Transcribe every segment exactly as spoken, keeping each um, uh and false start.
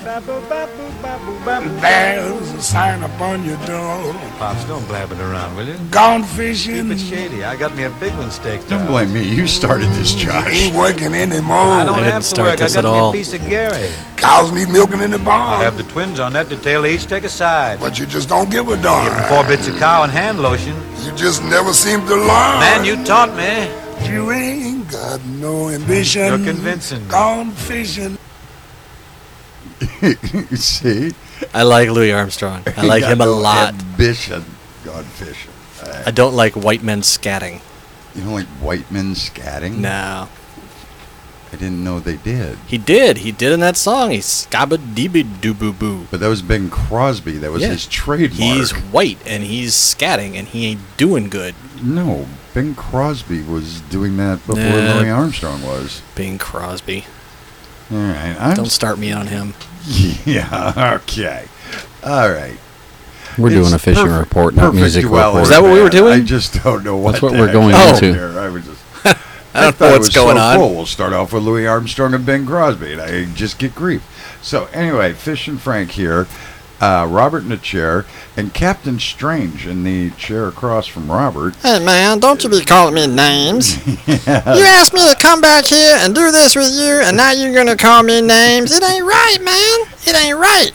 There's a sign upon your door. Pops, don't blab it around, will you? Gone fishing. Keep it shady. I got me a big one staked Don't out. blame me. You started this, Josh. Ain't working anymore. I don't I didn't have to start work. this I got at me all. a piece of Gary. Cows need milking in the barn. I have the twins on that detail. They each take a side. But you just don't give a Give them darn. four bits of cow and hand lotion. You just never seem to learn. Man, you taught me. You ain't got no ambition. You're convincing me. Gone fishing. See? I like Louis Armstrong. I like Got him a no lot. Ambition. Gone fishing. Uh, I don't like white men scatting. you don't like white men scatting? No. I didn't know they did. He did. He did in that song. He's scabba deeby doo boo boo. But that was Bing Crosby. That was Yeah. his trademark. He's white and he's scatting and he ain't doing good. No, Bing Crosby was doing that before Nah. Louis Armstrong was. Bing Crosby. All right. I'm Don't start me on him. Yeah, okay. All right. We're It's doing a fishing perfect- report, not perfect music duality, report. Is that what we were man. doing? I just don't know what That's what the we're heck going happened into. here. I was just. I don't thought know it what's was going so on. Cool. We'll start off with Louis Armstrong and Bing Crosby, and I just get grief. So anyway, Fish and Frank here, uh, Robert in the chair, and Captain Strange in the chair across from Robert. Hey man, don't you be calling me names. You asked me to come back here and do this with you, and now you're gonna call me names. It ain't right, man. It ain't right.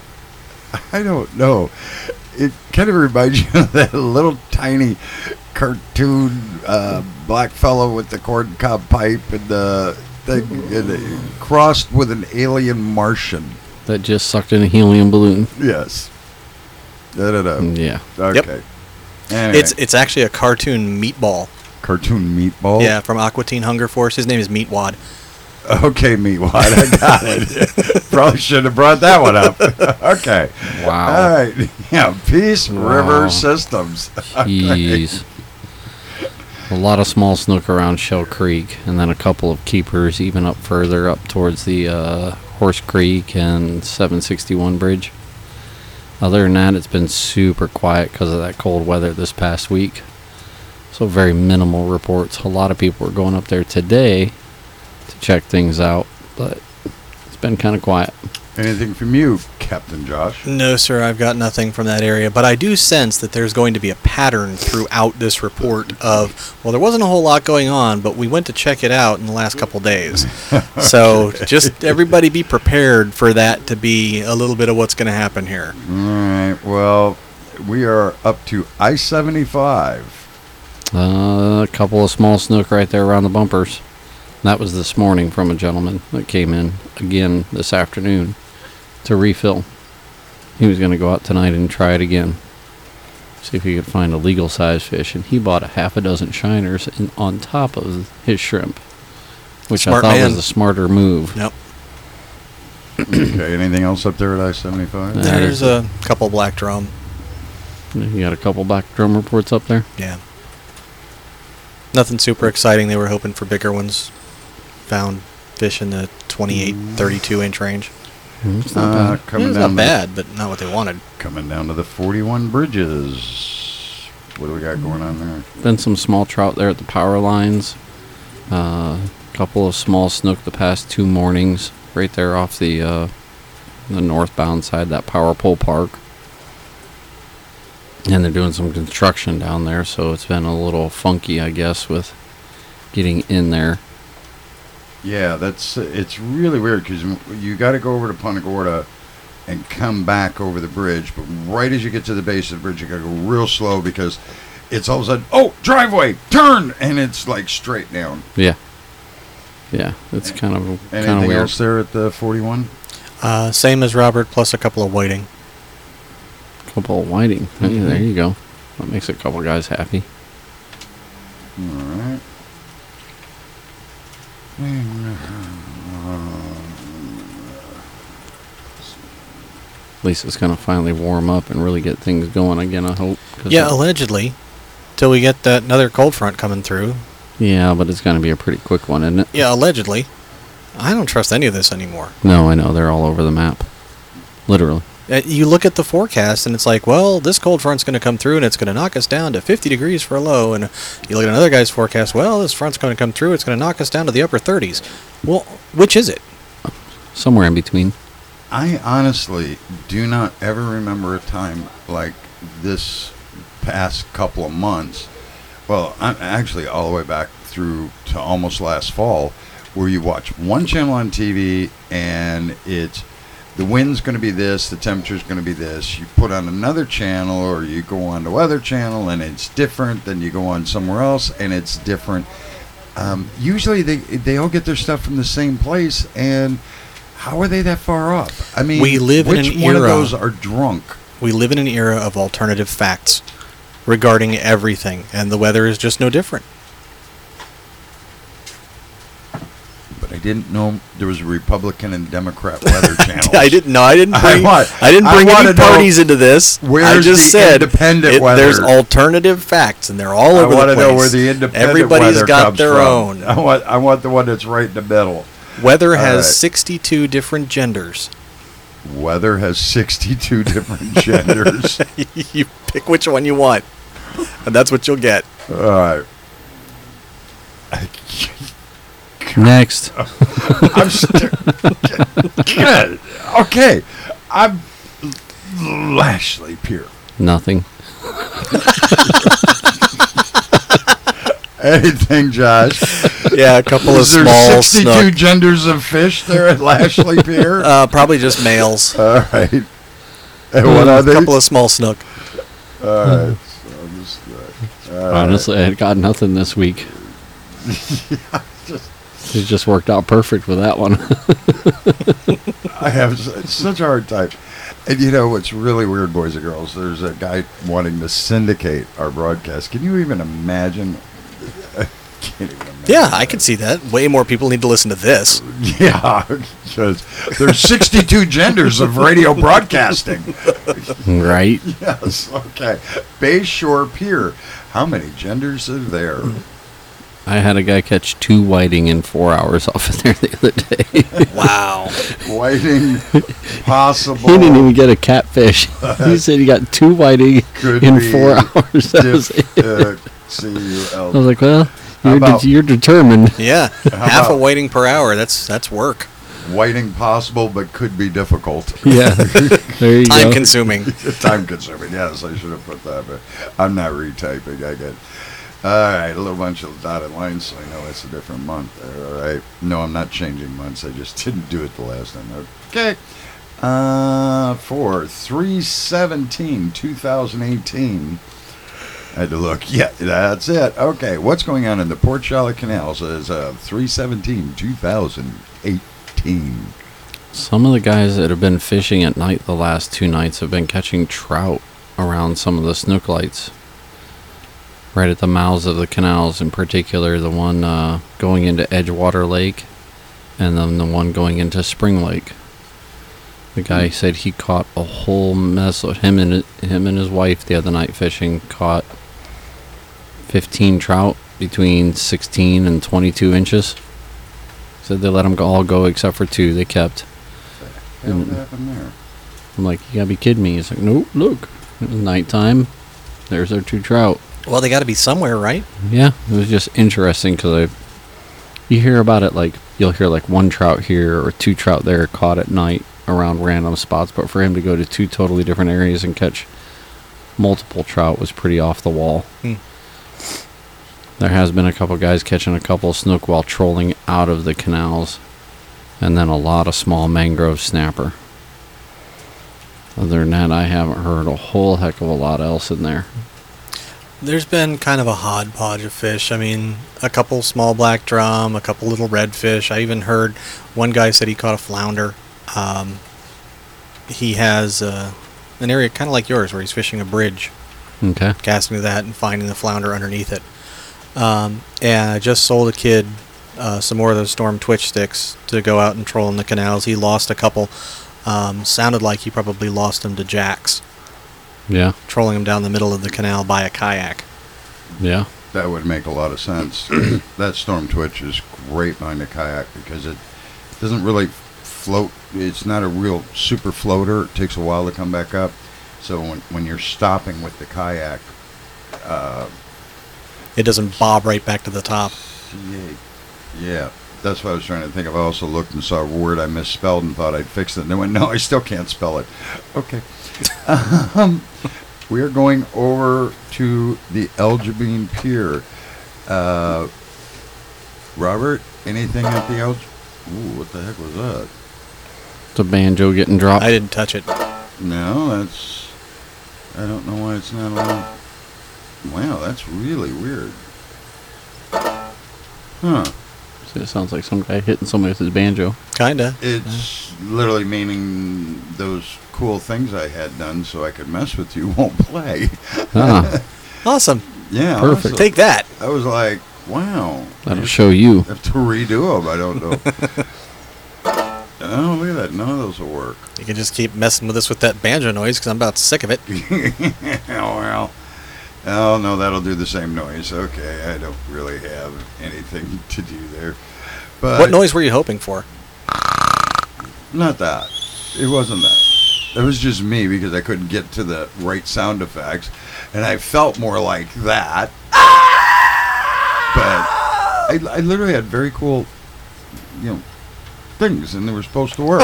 I don't know. It kind of reminds you of that little tiny cartoon uh, black fellow with the corncob pipe and the thing, and it crossed with an alien Martian. That just sucked in a helium balloon. Yes. Da, da, da. Yeah. Okay. Anyway, It's it's actually a cartoon meatball. cartoon meatball. Yeah, from Aqua Teen Hunger Force. His name is Meatwad. Okay, Meatwad, I got it. Probably should have brought that one up. Okay. Wow. All right. Yeah, Peace Wow. River Systems. Jeez. A lot of small snook around Shell Creek, and then a couple of keepers even up further up towards the uh, Horse Creek and seven sixty-one Bridge. Other than that, it's been super quiet because of that cold weather this past week. So very minimal reports. A lot of people were going up there today to check things out, but it's been kind of quiet. Anything from you, Captain Josh? No, sir, I've got nothing from that area, but I do sense that there's going to be a pattern throughout this report of, well, there wasn't a whole lot going on, but we went to check it out in the last couple days. So just everybody be prepared for that to be a little bit of what's going to happen here. All right. Well, we are up to I seventy-five. Uh, a couple of small snook right there around the bumpers. That was this morning from a gentleman that came in again this afternoon to refill. He was going to go out tonight and try it again. See if he could find a legal size fish. And he bought a half a dozen shiners in, on top of his shrimp, which Smart I thought man. was a smarter move. Yep. Okay. Anything else up there at I seventy-five? That There's is a couple black drum. You got a couple black drum reports up there? Yeah. Nothing super exciting. They were hoping for bigger ones. Found fish in the twenty-eight, thirty-two inch range. Mm, It's not Uh, bad. coming It's down not to- bad, but not what they wanted. Coming down to the forty-one bridges. What do we got going on there? Been some small trout there at the power lines. A uh, couple of small snook the past two mornings, right there off the uh, the northbound side, that power pole park. And they're doing some construction down there, so it's been a little funky, I guess, with getting in there. Yeah, that's it's really weird because you got to go over to Punta Gorda and come back over the bridge, but right as you get to the base of the bridge, you got to go real slow because it's all of a sudden, oh, driveway, turn, and it's like straight down. Yeah. Yeah, it's kind of kind of Anything weird. else there at the forty-one? Uh, same as Robert, plus a couple of whiting. Couple of whiting. Hey, there you go. That makes a couple guys happy. All right. At least it's going to finally warm up and really get things going again, I hope. 'cause Yeah, it- allegedly. Till we get that another cold front coming through. yeah, but it's going to be a pretty quick one, isn't it? Yeah, allegedly. I don't trust any of this anymore. No, I know. They're all over the map. Literally. Uh, you look at the forecast and it's like, well, this cold front's going to come through and it's going to knock us down to fifty degrees for a low. And you look at another guy's forecast, well, this front's going to come through, it's going to knock us down to the upper thirties. Well, which is it? Somewhere in between. I honestly do not ever remember a time like this past couple of months. Well, I'm actually all the way back through to almost last fall, where you watch one channel on T V and it's the wind's going to be this, the temperature's going to be this. You put on another channel or you go on to other channel and it's different. Then you go on somewhere else and it's different. Um, usually they they all get their stuff from the same place, and how are they that far off? I mean, We live in which an one of era- those are drunk? We live in an era of alternative facts regarding everything, and the weather is just no different. But I didn't know there was a Republican and Democrat weather channel. I didn't know. I didn't I bring. I, want- didn't I bring wanna any know parties into this. I where's just the said independent it- weather? there's alternative facts, and they're all I over want the to place. know where the independent Everybody's weather got comes their from. own. I want I want the one that's right in the middle. Weather All has right. sixty-two different genders. Weather has sixty-two different genders. You pick which one you want, and that's what you'll get. All right. Next. I'm st- good. Okay. I'm Lashley Pier. Nothing. Anything, Josh? Yeah, a couple of Is there small sixty-two snook. genders of fish there at Lashley Pier? Uh, probably just males. All right. And what are A they? couple of small snook. All right. So I'm just, uh, all right. Honestly, I had got nothing this week. It just worked out perfect with that one. I have s- such a hard time. And you know what's really weird, boys and girls? There's a guy wanting to syndicate our broadcast. Can you even imagine? I can't even imagine. Yeah, I can see that. Way more people need to listen to this. Yeah, because there's sixty-two genders of radio broadcasting. Right? Yes, okay. Bayshore Pier. How many genders are there? I had a guy catch two whiting in four hours off of there the other day. Wow. Whiting, possible. He didn't even get a catfish. He said he got two whiting Could in be four hours. That was Diff- it. uh, C U I L. was like, well, How you're, about- de- you're determined. Yeah, half a about- waiting per hour. That's that's work. Whiting possible, but could be difficult. Yeah. There you Time go. consuming. Time consuming. Yes, I should have put that, but I'm not retyping. I get. All right, a little bunch of dotted lines, so I know it's a different month. There, all right. No, I'm not changing months. I just didn't do it the last time. Okay. Uh, for three seventeen twenty eighteen. I had to look. Yeah, that's it. Okay, what's going on in the Port Charlotte Canals as of three seventeen twenty eighteen? Some of the guys that have been fishing at night the last two nights have been catching trout around some of the snook lights. Right at the mouths of the canals, in particular, the one uh, going into Edgewater Lake and then the one going into Spring Lake. The guy said he caught a whole mess of him and him and his wife the other night fishing, caught fifteen trout between sixteen and twenty-two inches. Said they let them go, all go except for two they kept. What Mm. happened there? I'm like, you gotta be kidding me. He's like, nope, look. It was nighttime. There's our two trout. Well, they got to be somewhere, right? Yeah, it was just interesting because I, you hear about it like, you'll hear like one trout here or two trout there caught at night around random spots. But for him to go to two totally different areas and catch multiple trout was pretty off the wall. Hmm. There has been a couple guys catching a couple snook while trolling out of the canals. And then a lot of small mangrove snapper. Other than that, I haven't heard a whole heck of a lot else in there. There's been kind of a hodgepodge of fish. I mean, a couple small black drum, a couple little redfish. I even heard one guy said he caught a flounder. Um, he has uh, an area kind of like yours where he's fishing a bridge, Okay. casting to that and finding the flounder underneath it. Um, and I just sold a kid uh, some more of those Storm Twitch sticks to go out and troll in the canals. He lost a couple. Um, sounded like he probably lost them to jacks, Yeah. trolling them down the middle of the canal by a kayak. Yeah. That would make a lot of sense. That Storm Twitch is great behind a kayak because it doesn't really float. It's not a real super floater. It takes a while to come back up. So when, when you're stopping with the kayak, uh, It doesn't bob right back to the top. yeah, yeah, that's what I was trying to think of. I also looked and saw a word I misspelled and thought I'd fixed it. And then went, no, I still can't spell it. Okay. um, we are going over to the Elgibine Pier. Uh, Robert, anything at the Elg? Ooh, what the heck was that? It's a banjo getting dropped. I didn't touch it. No, that's... I don't know why it's not allowed. Wow, that's really weird. Huh. It sounds like some guy hitting somebody with his banjo. Kinda. It's literally meaning those cool things I had done so I could mess with you won't play. Ah, Awesome. Yeah. Perfect. awesome. Take that. I was like, wow. that'll show you. I have to redo them. I don't know. Oh, look at that. None of those will work. You can just keep messing with us with that banjo noise because I'm about sick of it. Oh, well. Oh, no, that'll do the same noise. Okay, I don't really have anything to do there. But What noise were you hoping for? Not that. It wasn't that. It was just me because I couldn't get to the right sound effects. And I felt more like that. But I, I literally had very cool, you know, things, and they were supposed to work.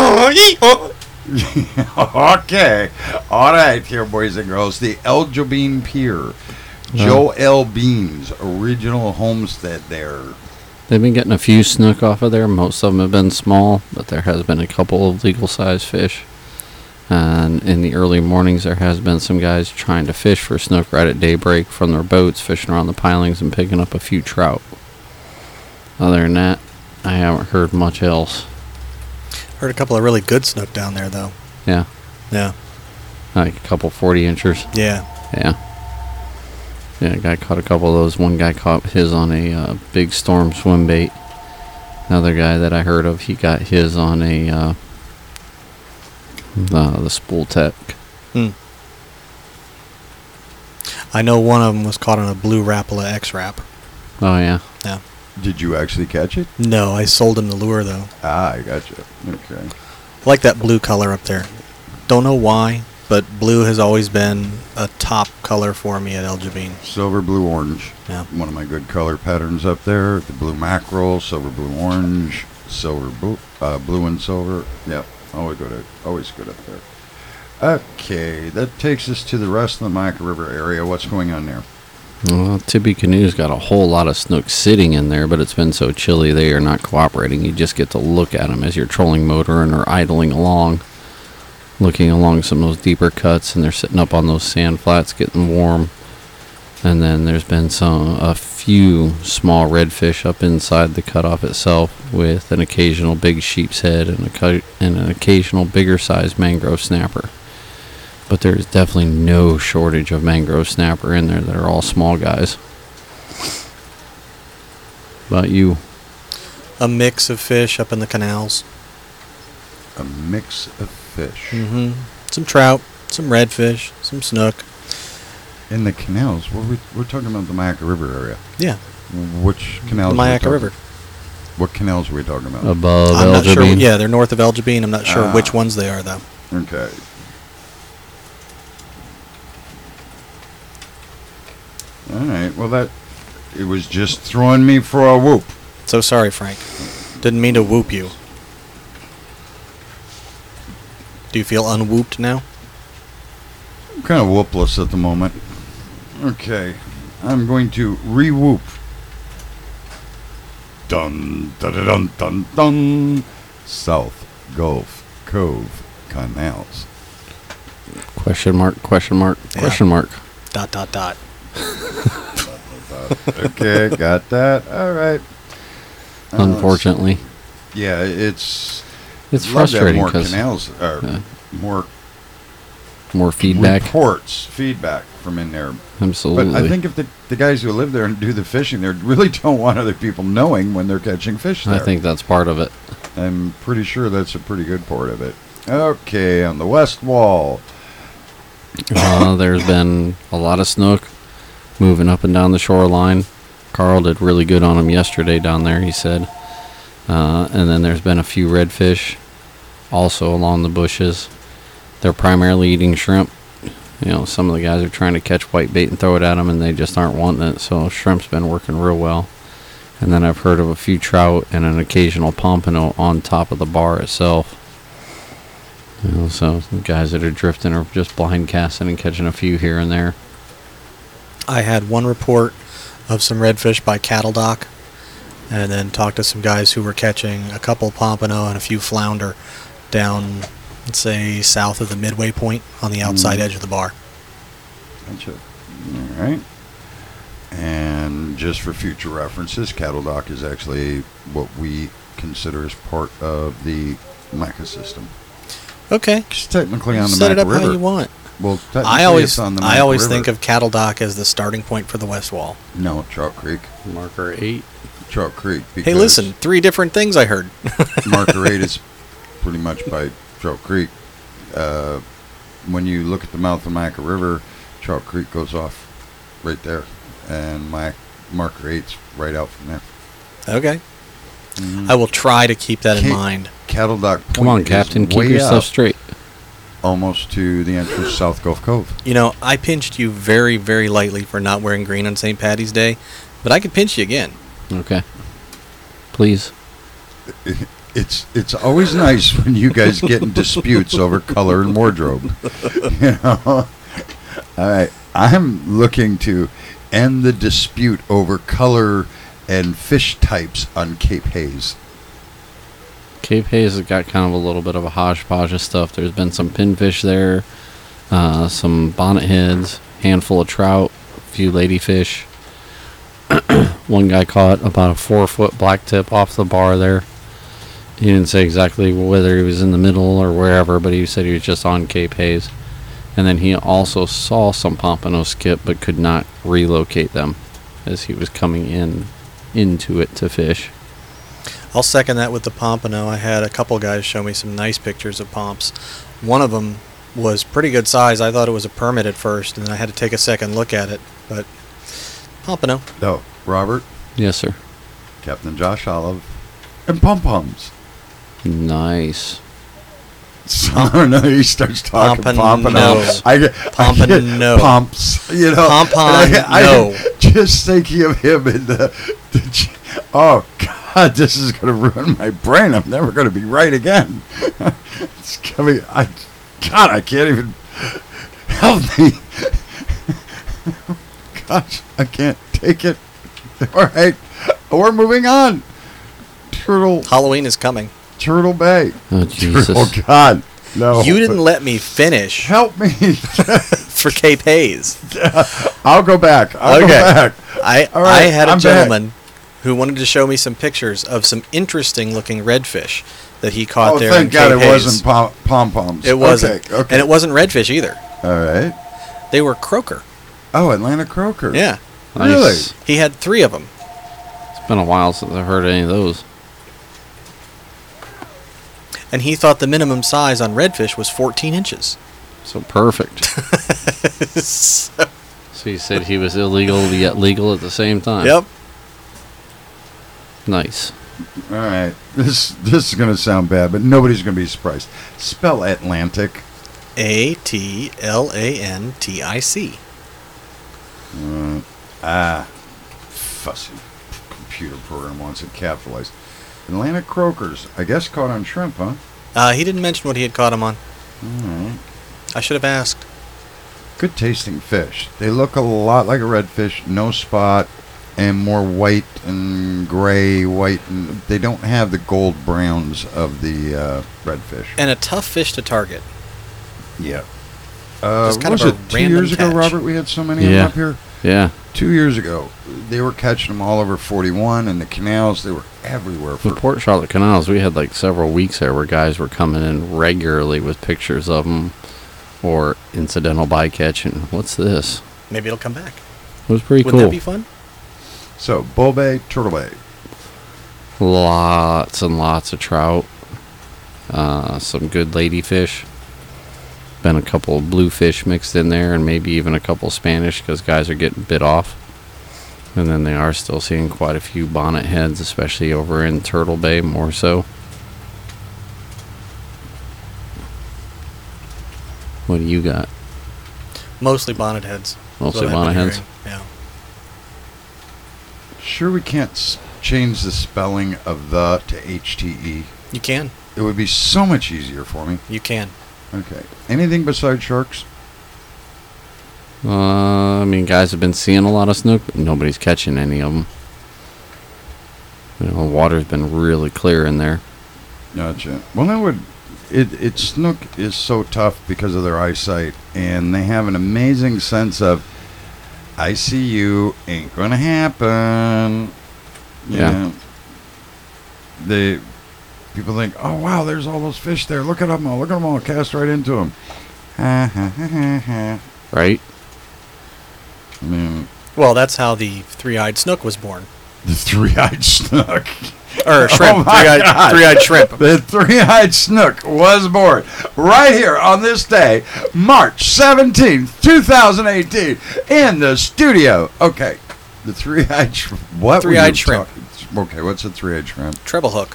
Okay. All right, here, boys and girls. The Elgibine Pier. Joe L. Bean's original homestead there. They've been getting a few snook off of there. Most of them have been small, but there has been a couple of legal-sized fish. And in the early mornings, there has been some guys trying to fish for snook right at daybreak from their boats, fishing around the pilings and picking up a few trout. Other than that, I haven't heard much else. Heard a couple of really good snook down there, though. Yeah, Yeah. like a couple forty inchers. Yeah. Yeah. Yeah, a guy caught a couple of those. One guy caught his on a uh, big storm swim bait. Another guy that I heard of, he got his on a uh, uh, the Spool Tech. Hmm. I know one of them was caught on a blue Rapala X-Rap. Oh yeah. Yeah. Did you actually catch it? No, I sold him the lure, though. Ah, I got you. Okay. I like that blue color up there. Don't know why, but blue has always been a top color for me at Elgibine. Silver, blue, orange. Yeah. One of my good color patterns up there. The blue mackerel, silver, blue, orange, silver, blue, uh, blue and silver. Yep. Always good. At, always good up there. Okay, that takes us to the rest of the Mac River area. What's going on there? Well, Tippecanoe's got a whole lot of snook sitting in there, but it's been so chilly they are not cooperating. You just get to look at them as you're trolling motor and they're idling along, looking along some of those deeper cuts, and they're sitting up on those sand flats getting warm. And then there's been some a few small redfish up inside the cutoff itself, with an occasional big sheep's head and, a cu- and an occasional bigger sized mangrove snapper. But there's definitely no shortage of mangrove snapper in there that are all small guys. About you? A mix of fish up in the canals. A mix of fish. Mm-hmm. Some trout, some redfish, some snook. In the canals, what we, we're talking about the Mac River area. Yeah. Which canals? The are we Mayaca talking- River. What canals are we talking about? Above I'm not sure. Elgibine? Yeah, they're north of Elgibine. I'm not sure Ah. which ones they are, though. Okay. All right. Well, that it was just throwing me for a whoop. So sorry, Frank. Didn't mean to whoop you. Do you feel unwhooped now? I'm kind of whoopless at the moment. Okay. I'm going to re-whoop. Dun dun dun dun dun dun. South Gulf Cove Canals. Question mark, question mark, Yeah. question mark. Dot, dot, dot. Okay, got that. All right. Uh, Unfortunately. Yeah, it's It's love to have frustrating more because canals or Yeah. more more feedback. reports, feedback from in there. Absolutely. But I think if the, the guys who live there and do the fishing there really don't want other people knowing when they're catching fish there. I think that's part of it. I'm pretty sure that's a pretty good part of it. Okay, on the west wall. Uh, there's been a lot of snook moving up and down the shoreline. Carl did really good on them yesterday down there, he said. Uh, and then there's been a few redfish also along the bushes. They're primarily eating shrimp. You know, some of the guys are trying to catch white bait and throw it at them, and they just aren't wanting it. So shrimp's been working real well. And then I've heard of a few trout and an occasional pompano on top of the bar itself. You know, so the guys that are drifting are just blind casting and catching a few here and there. I had one report of some redfish by Cattle Dock, and then talked to some guys who were catching a couple pompano and a few flounder down, let's say, south of the midway point on the outside Mm. edge of the bar. Gotcha. All right. And just for future references, Cattle Dock is actually what we consider as part of the Maca system. Okay. It's technically on the Set it Maca up River. how you want. Well, technically I always, it's on the I Maca always River. think of Cattle Dock as the starting point for the West Wall. No, Trout Creek. Marker eight. Trout Creek. Hey, because listen, three different things I heard. Marker eight is pretty much by Trout Creek. Uh, when you look at the mouth of Maca River, Trout Creek goes off right there, and my Marker eight's right out from there. Okay. Mhm. I will try to keep that in Can't- mind. Cattle Dock Point Come on, is Captain. Keep way your stuff out, straight. almost to the entrance South Gulf Cove. You know, I pinched you very, very lightly for not wearing green on Saint Patty's Day, but I could pinch you again. Okay. Please. It's it's always nice when you guys get in disputes over color and wardrobe. You know. All right, I'm looking to end the dispute over color and fish types on Cape Hayes. Cape Hayes has got kind of a little bit of a hodgepodge of stuff. There's been some pinfish there, uh, some bonnet heads, handful of trout, a few ladyfish. One guy caught about a four foot black tip off the bar there. He didn't say exactly whether he was in the middle or wherever, but he said he was just on Cape Hayes. And then he also saw some pompano skip but could not relocate them as he was coming in into it to fish. I'll second that with the pompano. I had a couple guys show me some nice pictures of pomps. One of them was pretty good size. I thought it was a permit at first, and then I had to take a second look at it. But pompano. No, Robert, Yes, sir. Captain Josh Olive, and Pom Poms. Nice. So I don't know. He starts talking Pompano. pompano. I get I get Pompano. pumps. You know, Pompano. And I, I, just thinking of him in the, the. j- Oh God, this is going to ruin my brain. I'm never going to be right again. It's coming. I, God, I can't even help me. Gosh, I can't take it. All right, we're moving on. Turtle, Halloween is coming. Turtle Bay. Oh, Jesus. Oh God, no! You didn't let me finish help me. for Cape Hayes. I'll go back. I'll go Okay. back. I All right, I had a I'm back. gentleman who wanted to show me some pictures of some interesting looking redfish that he caught Oh, there. thank in God Cape it Hayes. wasn't pom pom poms. It wasn't, Okay, okay. and it wasn't redfish either. All right. They were croaker. Oh, Atlanta croaker. Yeah, Really? Nice. he had three of them. It's been a while since I've heard any of those. And he thought the minimum size on redfish was fourteen inches. So perfect. So- So he said he was illegal yet legal at the same time. yep. Nice. All right. This this is going to sound bad, but nobody's going to be surprised. Spell Atlantic. A T L A N T I C. Uh, ah, fussy computer program wants it capitalized. Atlantic croakers. I guess caught on shrimp, huh? Uh, he didn't mention what he had caught him on. All right. I should have asked. Good tasting fish. They look a lot like a redfish, no spot, and more white and gray, white, and they don't have the gold browns of the uh, redfish. And a tough fish to target. Yeah. Uh, Just kind was of a it two random years ago, catch. Robert? We had so many of Yeah. them up here. Yeah. Two years ago, they were catching them all over forty-one and the canals. They were everywhere. The For Port Charlotte Canals, we had like several weeks there where guys were coming in regularly with pictures of them or incidental bycatch. And what's this? Maybe it'll come back. It was pretty Wouldn't cool. that be fun? so Bull Bay, Turtle Bay. Lots and lots of trout. Uh, some good ladyfish. Been a couple of bluefish mixed in there, and maybe even a couple Spanish because guys are getting bit off. And then they are still seeing quite a few bonnet heads, especially over in Turtle Bay, more so. What do you got? Mostly bonnet heads. is Mostly what I've bonnet been heads? hearing. Yeah. Sure, we can't s- change the spelling of the to H T E? You can. It would be so much easier for me. You can. Okay. Anything besides sharks? Uh, I mean, guys have been seeing a lot of snook, but nobody's catching any of them. You know, the water's been really clear in there. Gotcha. Well, that would. It, it snook is so tough because of their eyesight, and they have an amazing sense of, I see you, ain't gonna happen. You Yeah. know, they people think, oh wow, there's all those fish there. Look at them all. Look at them all. Cast right into them. Ha ha ha ha ha. Right? I mean, Well, that's how the three-eyed snook was born. the three-eyed snook. Or shrimp. Oh my three-eyed, God. three-eyed shrimp. The three-eyed snook was born right here on this day, March seventeenth, twenty eighteen, in the studio. Okay, the three-eyed shrimp. What? were Three-eyed you shrimp. talk- Okay, what's a three-eyed shrimp? Treble hook.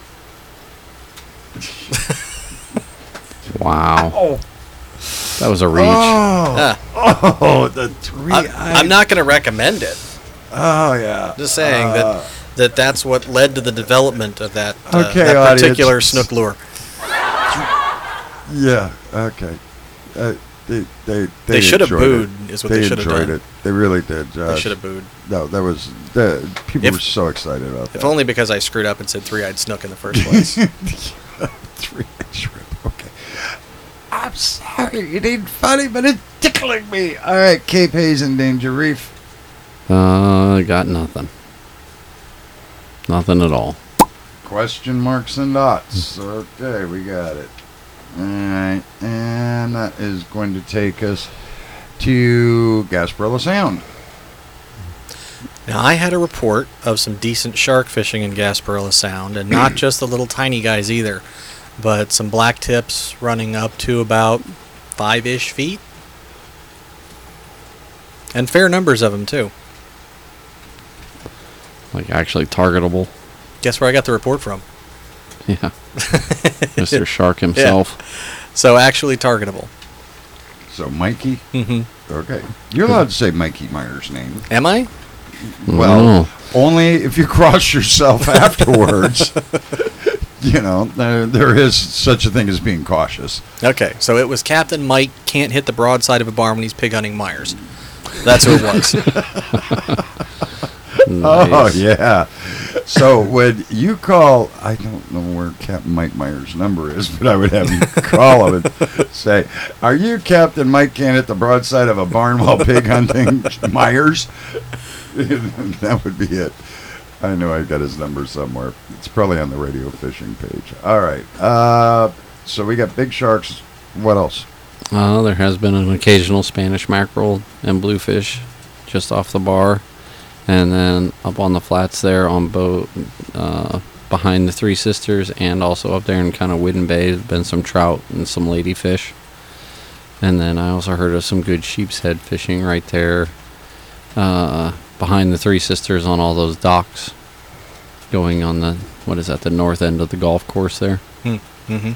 Wow. Oh, That was a reach. oh, Ah, oh the three-eyed. I'm, I'm not going to recommend it. Oh yeah. Just saying Uh, that that that's what led to the development of that, uh, Okay, that audience. particular snook lure. Yeah. Okay. Uh, they they they, They should have enjoyed booed, it. is what they should have enjoyed done. it. They really did. They Josh. should have booed. No, that was the people If- were so excited about that. If only because I screwed up and said three-eyed snook in the first place. Three-eyed shrimp. Okay. I'm sorry, it ain't funny, but it's tickling me. All right, Cape Hayes and Danger Reef. Uh, got nothing. Nothing at all. Question marks and dots. Okay, we got it. All right, and that is going to take us to Gasparilla Sound. Now, I had a report of some decent shark fishing in Gasparilla Sound, and not just the little tiny guys either, but some black tips running up to about five-ish feet. And fair numbers of them, too. Like, actually targetable. Guess where I got the report from? Yeah. Mister Shark himself. So, actually targetable. So, Mikey. Mm-hmm. Okay, you're allowed to say Mikey Myers' name. Am I? Well, only if you cross yourself afterwards. You know, there, there is such a thing as being cautious. Okay, so it was Captain Mike can't hit the broadside of a barn when he's pig hunting Myers. That's who it was. Oh, Nice. yeah. So when you call, I don't know where Captain Mike Myers' number is, but I would have you call him and say, are you Captain Mike can't hit the broadside of a barn while pig hunting Myers? That would be it. I know I got his number somewhere. It's probably on the radio fishing page. All right. Uh, so we got big sharks. What else? Uh, there has been an occasional Spanish mackerel and bluefish just off the bar. And then up on the flats there on boat, uh, behind the Three Sisters, and also up there in kind of Whidden Bay, there's been some trout and some ladyfish. And then I also heard of some good sheep's head fishing right there uh, behind the Three Sisters on all those docks going on the, what is that, the north end of the golf course there. Mm-hmm.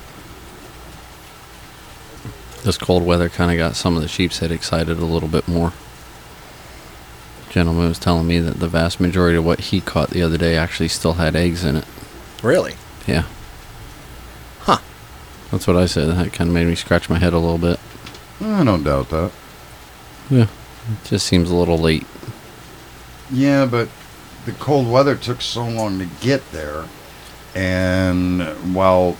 This cold weather kind of got some of the sheep's head excited a little bit more. Gentleman was telling me that the vast majority of what he caught the other day actually still had eggs in it. Really? Yeah. Huh. That's what I said. That kind of made me scratch my head a little bit. I don't doubt that. Yeah. It just seems a little late. Yeah, but the cold weather took so long to get there. And while,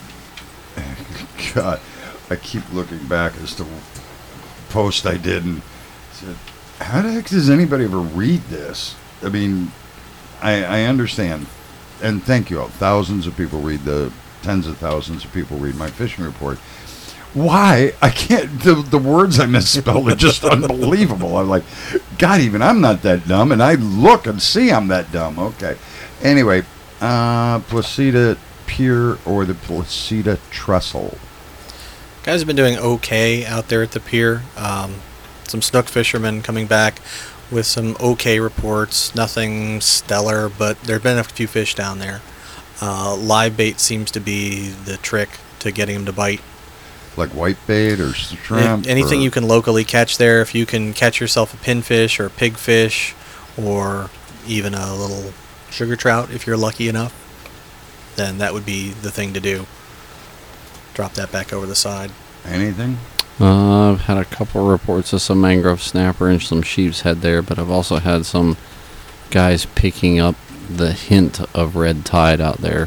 God, I keep looking back as to post I did and said, how the heck does anybody ever read this? I mean, I, I understand. And thank you all. Thousands of people read the, tens of thousands of people read my fishing report. Why? I can't, the, the words I misspelled are just unbelievable. I'm like, God, even I'm not that dumb. And I look and see I'm that dumb. Okay. Anyway, uh, Placida Pier or the Placida Trestle. Guys have been doing okay out there at the pier. Um, some snook fishermen coming back with some okay reports. Nothing stellar, but there have been a few fish down there. Uh, live bait seems to be the trick to getting them to bite. Like whitebait or shrimp? If anything or- you can locally catch there. If you can catch yourself a pinfish or a pigfish or even a little sugar trout, if you're lucky enough, then that would be the thing to do. Drop that back over the side. Anything? Uh, I've had a couple reports of some mangrove snapper and some sheep's head there, but I've also had some guys picking up the hint of red tide out there.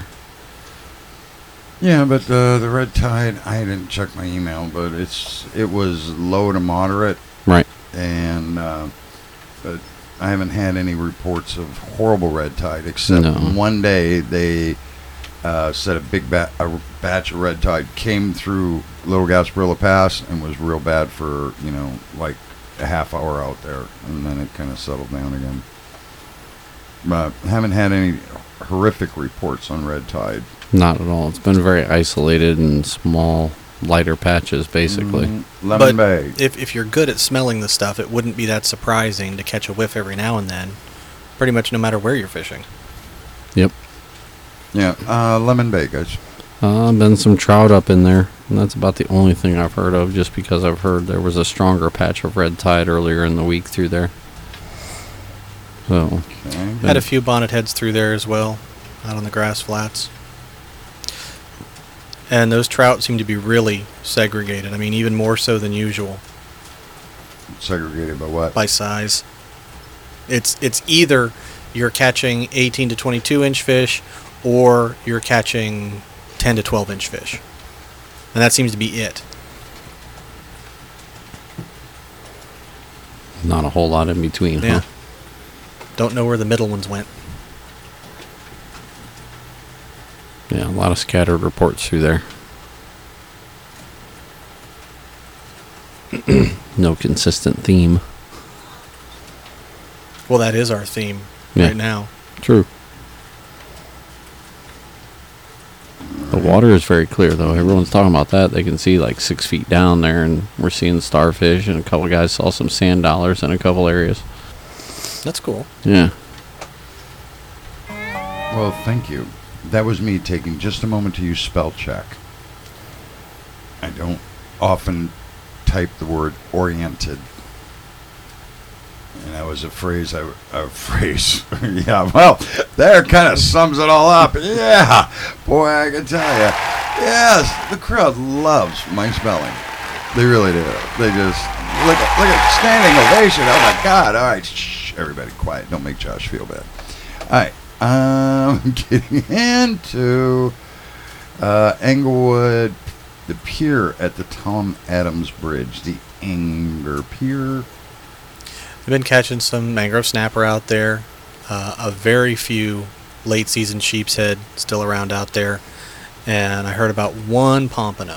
Yeah, but uh, the red tide, I didn't check my email, but it's it was low to moderate, Right. and uh, but I haven't had any reports of horrible red tide, except No. one day they uh, said a big ba- a batch of red tide came through Little Gasparilla Pass and was real bad for, you know, like a half hour out there, and then it kind of settled down again. But haven't had any horrific reports on red tide. Not at all. It's been very isolated and small, lighter patches, basically. Mm, Lemon But Bay. if, if you're good at smelling the stuff, it wouldn't be that surprising to catch a whiff every now and then, pretty much no matter where you're fishing. Yep. Yeah, uh, Lemon Bay, guys. Uh, been some trout up in there, and that's about the only thing I've heard of, just because I've heard there was a stronger patch of red tide earlier in the week through there. So, Okay. Had a few bonnet heads through there as well, out on the grass flats. And those trout seem to be really segregated. I mean, even more so than usual Segregated by what? by size. It's it's either you're catching eighteen to twenty-two inch fish, or you're catching ten to twelve inch fish, and that seems to be it. not a whole lot in between, Yeah. huh? Don't know where the middle ones went. Yeah, a lot of scattered reports through there. No consistent theme. Well, that is our theme Yeah. right now. True. The water is very clear, though. Everyone's talking about that. They can see like six feet down there, and we're seeing starfish, and a couple guys saw some sand dollars in a couple areas. That's cool. Yeah. Well, thank you. That was me taking just a moment to use spell check. I don't often type the word oriented. And that was a phrase, I, a phrase. Yeah, well, there kind of sums it all up. Yeah, boy, I can tell you. Yes, the crowd loves my spelling. They really do. They just, look at, look at standing ovation. Oh my God. All right, shh, everybody quiet. Don't make Josh feel bad. All right. Um, getting into uh, Englewood, the pier at the Tom Adams Bridge, the Anger Pier. I've been catching some mangrove snapper out there. Uh, a very few late season sheep's head still around out there. And I heard about one pompano.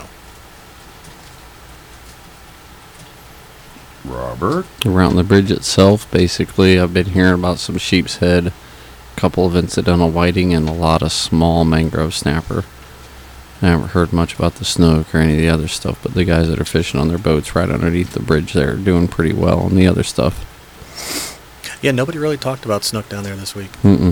Robert. Around the bridge itself, basically, I've been hearing about some sheep's head, a couple of incidental whiting, and a lot of small mangrove snapper. I haven't heard much about the snook or any of the other stuff, but the guys that are fishing on their boats right underneath the bridge there are doing pretty well on the other stuff. Yeah, nobody really talked about snook down there this week. Mm-mm.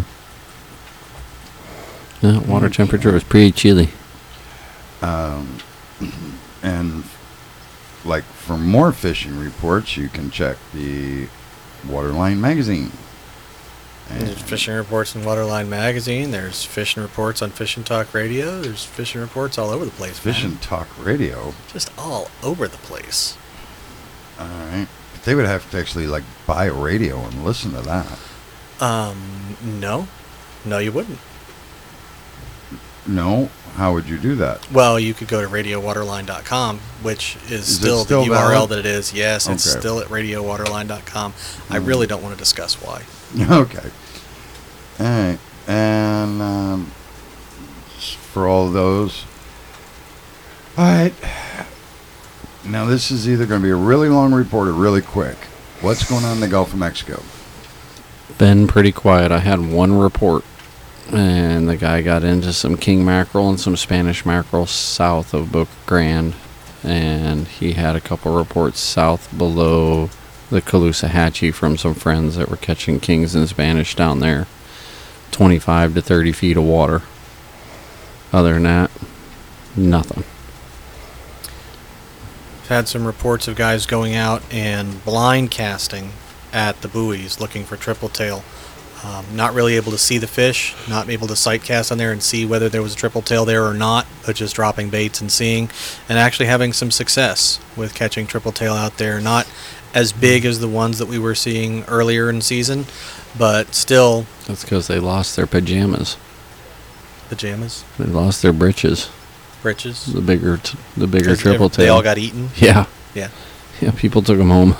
Yeah, water temperature is pretty chilly. Um, and like for more fishing reports, you can check the Waterline magazine. There's And fishing reports in Waterline Magazine. There's fishing reports on Fishing Talk Radio. There's fishing reports all over the place. man. Fishing Talk Radio. Just all over the place. All right. But they would have to actually like buy a radio and listen to that. Um, no. No, you wouldn't. No? How would you do that? Well, you could go to radio waterline dot com, which is, Is it still, still the U R L valid? that it is. Yes, it's Okay. still at radio waterline dot com. I Mm. really don't want to discuss why. Okay. All right. And um, for all those. All right. Now, this is either going to be a really long report or really quick. What's going on in the Gulf of Mexico? Been pretty quiet. I had one report, and the guy got into some king mackerel and some Spanish mackerel south of Boca Grande, and he had a couple reports south below the Caloosahatchee from some friends that were catching kings and Spanish down there, twenty-five to thirty feet of water. Other than that, nothing. I've had some reports of guys going out and blind casting at the buoys looking for triple tail. Um, not really able to see the fish, not able to sight cast on there and see whether there was a triple tail there or not, but just dropping baits and seeing, and actually having some success with catching triple tail out there. Not as big as the ones that we were seeing earlier in the season, but still. That's because they lost their pajamas. Pajamas, They lost their breeches. breeches. The bigger, t- the bigger 'Cause triple they tail. all got eaten. Yeah. Yeah. Yeah. People took them home.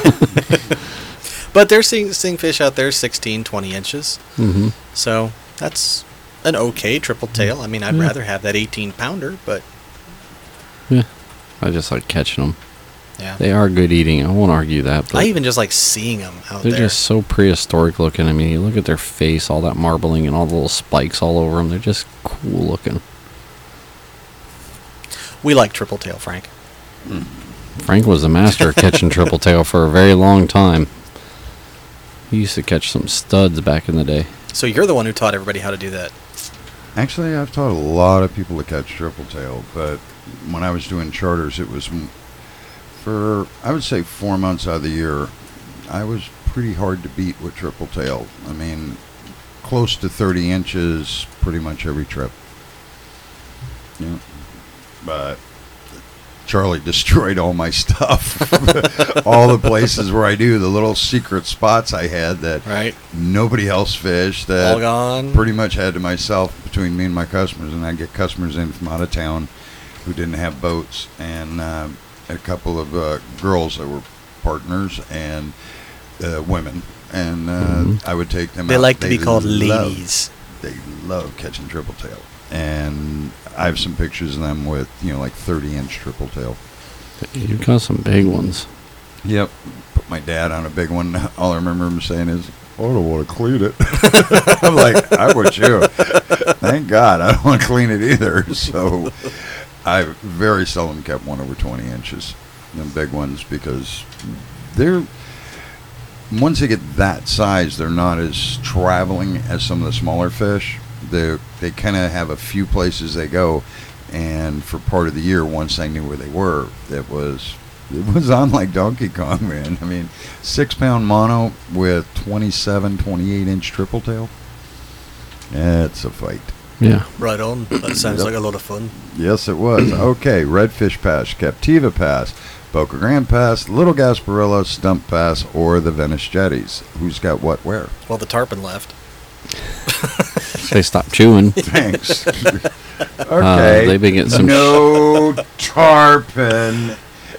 But they're seeing, seeing fish out there sixteen, twenty inches. Mm-hmm. So that's an okay triple tail. I mean, I'd Yeah. rather have that eighteen pounder, but Yeah. I just like catching them. yeah. They are good eating. I won't argue that. But I even just like seeing them out they're there. just so prehistoric looking. I mean, you look at their face, all that marbling and all the little spikes all over them. They're just cool looking. We like triple tail, Frank. Frank was the master of catching triple tail for a very long time. He used to catch some studs back in the day. So you're the one who taught everybody how to do that. Actually, I've taught a lot of people to catch triple tail, but when I was doing charters, it was m- for, I would say, four months out of the year, I was pretty hard to beat with triple tail. I mean, close to thirty inches pretty much every trip. Yeah. But Charlie destroyed all my stuff. All the places where I do, the little secret spots I had that Right. nobody else fished, that All gone. pretty much had to myself between me and my customers, and I'd get customers in from out of town who didn't have boats, and uh, a couple of uh, girls that were partners and uh, women, and uh, Mhm. I would take them They out. like to be called love- ladies. They love catching triple tail, and I have some pictures of them with, you know, like thirty inch triple tail. You caught some big ones. Yep. Put my dad on a big one. All I remember him saying is, I don't want to clean it. I'm like, I would too. Thank God. I don't want to clean it either. So I very seldom kept one over twenty inches, the big ones, because they're, once they get that size, they're not as traveling as some of the smaller fish. They they kind of have a few places they go, and for part of the year, once I knew where they were, it was it was on like Donkey Kong, man. I mean, six pound mono with twenty-seven, twenty-eight inch triple tail. It's a fight. Yeah. Right on. That sounds Yep. like a lot of fun. Yes, it was. Okay, Redfish Pass, Captiva Pass, Boca Grande Pass, Little Gasparilla, Stump Pass, or the Venice Jetties. Who's got what where? Well, the tarpon left. They stopped chewing. Thanks. Okay. Uh, they've been getting some no tarpon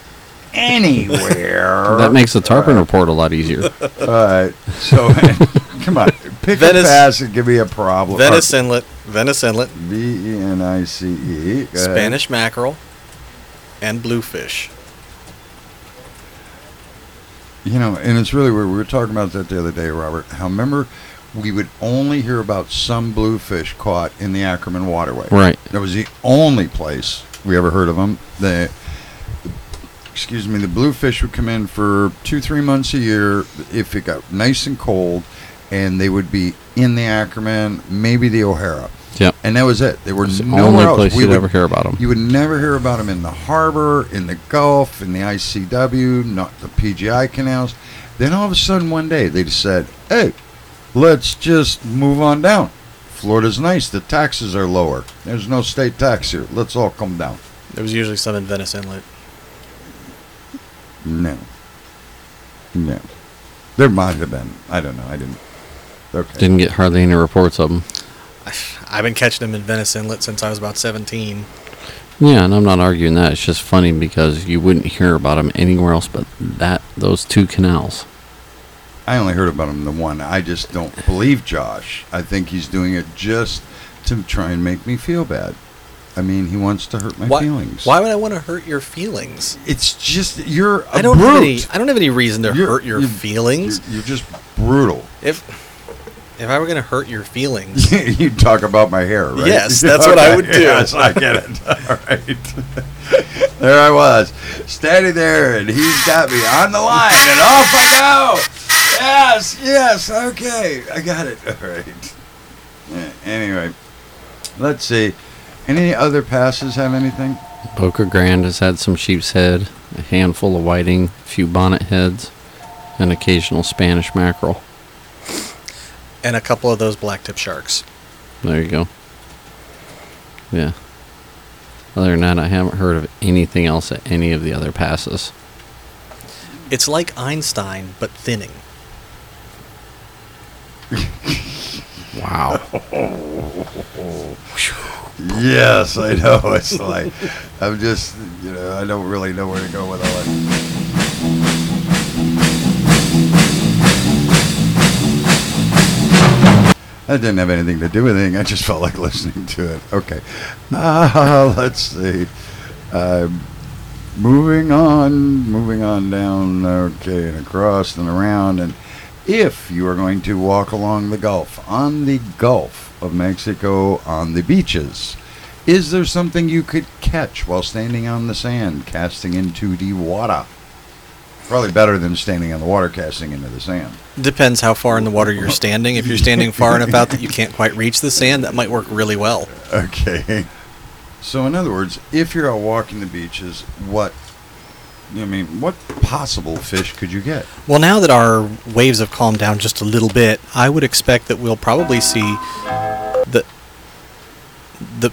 anywhere. That makes the tarpon report a lot easier. All right. So, come on. Pick Venice- a pass and give me a problem. Venice Inlet, Venice Inlet, V E N I C E. Go ahead. Spanish mackerel, and bluefish. You know, and it's really weird. We were talking about that the other day, Robert. How remember we would only hear about some bluefish caught in the Ackerman waterway. Right. That was the only place we ever heard of them. The, excuse me, the bluefish would come in for two, three months a year if it got nice and cold, and they would be in the Ackerman, maybe the O'Hara. Yep. And that was it. They were It's the nowhere only else. place We you'd would- ever hear about them. You would never hear about them in the harbor, in the Gulf, in the I C W, not the P G I canals. Then all of a sudden one day they just said, hey, let's just move on down. Florida's nice. The taxes are lower. There's no state tax here. Let's all come down. There was usually some in Venice Inlet. No. No. There might have been. I don't know. I didn't. Okay. Didn't get hardly any reports of them. I've been catching them in Venice Inlet since I was about seventeen. Yeah, and I'm not arguing that. It's just funny because you wouldn't hear about them anywhere else but that those two canals. I only heard about him the one. I just don't believe Josh. I think he's doing it just to try and make me feel bad. I mean, he wants to hurt my why, feelings. Why would I want to hurt your feelings? It's just you're a I don't brute. have any. I don't have any reason to You're- hurt your you're- feelings. You're, you're just brutal. If if I were going to hurt your feelings, You talk about my hair, right? Yes, that's what I would do. Yes, I get it. All right. There I was, standing there, and he's got me on the line, and off I go. Yes, yes, okay, I got it. All right. Yeah, anyway, let's see. Any other passes have anything? Boca Grande has had some sheep's head, a handful of whiting, a few bonnet heads, and occasional Spanish mackerel. and a couple of those blacktip sharks. There you go. Yeah. Other than that, I haven't heard of anything else at any of the other passes. It's like Einstein, but thinning. Wow. Yes, I know. It's like I'm just, you know, I don't really know where to go with all it. That didn't have anything to do with anything. I just felt like listening to it. Okay. Uh, let's see. Uh, moving on, moving on down, okay, and across and around. And if you are going to walk along the Gulf, on the Gulf of Mexico, on the beaches, is there something you could catch while standing on the sand, casting into the water? Probably better than standing on the water, casting into the sand. Depends how far in the water you're standing. If you're standing far enough out that you can't quite reach the sand, that might work really well. Okay. So, in other words, if you're out walking the beaches, what, I mean, what possible fish could you get? Well, now that our waves have calmed down just a little bit, I would expect that we'll probably see the the.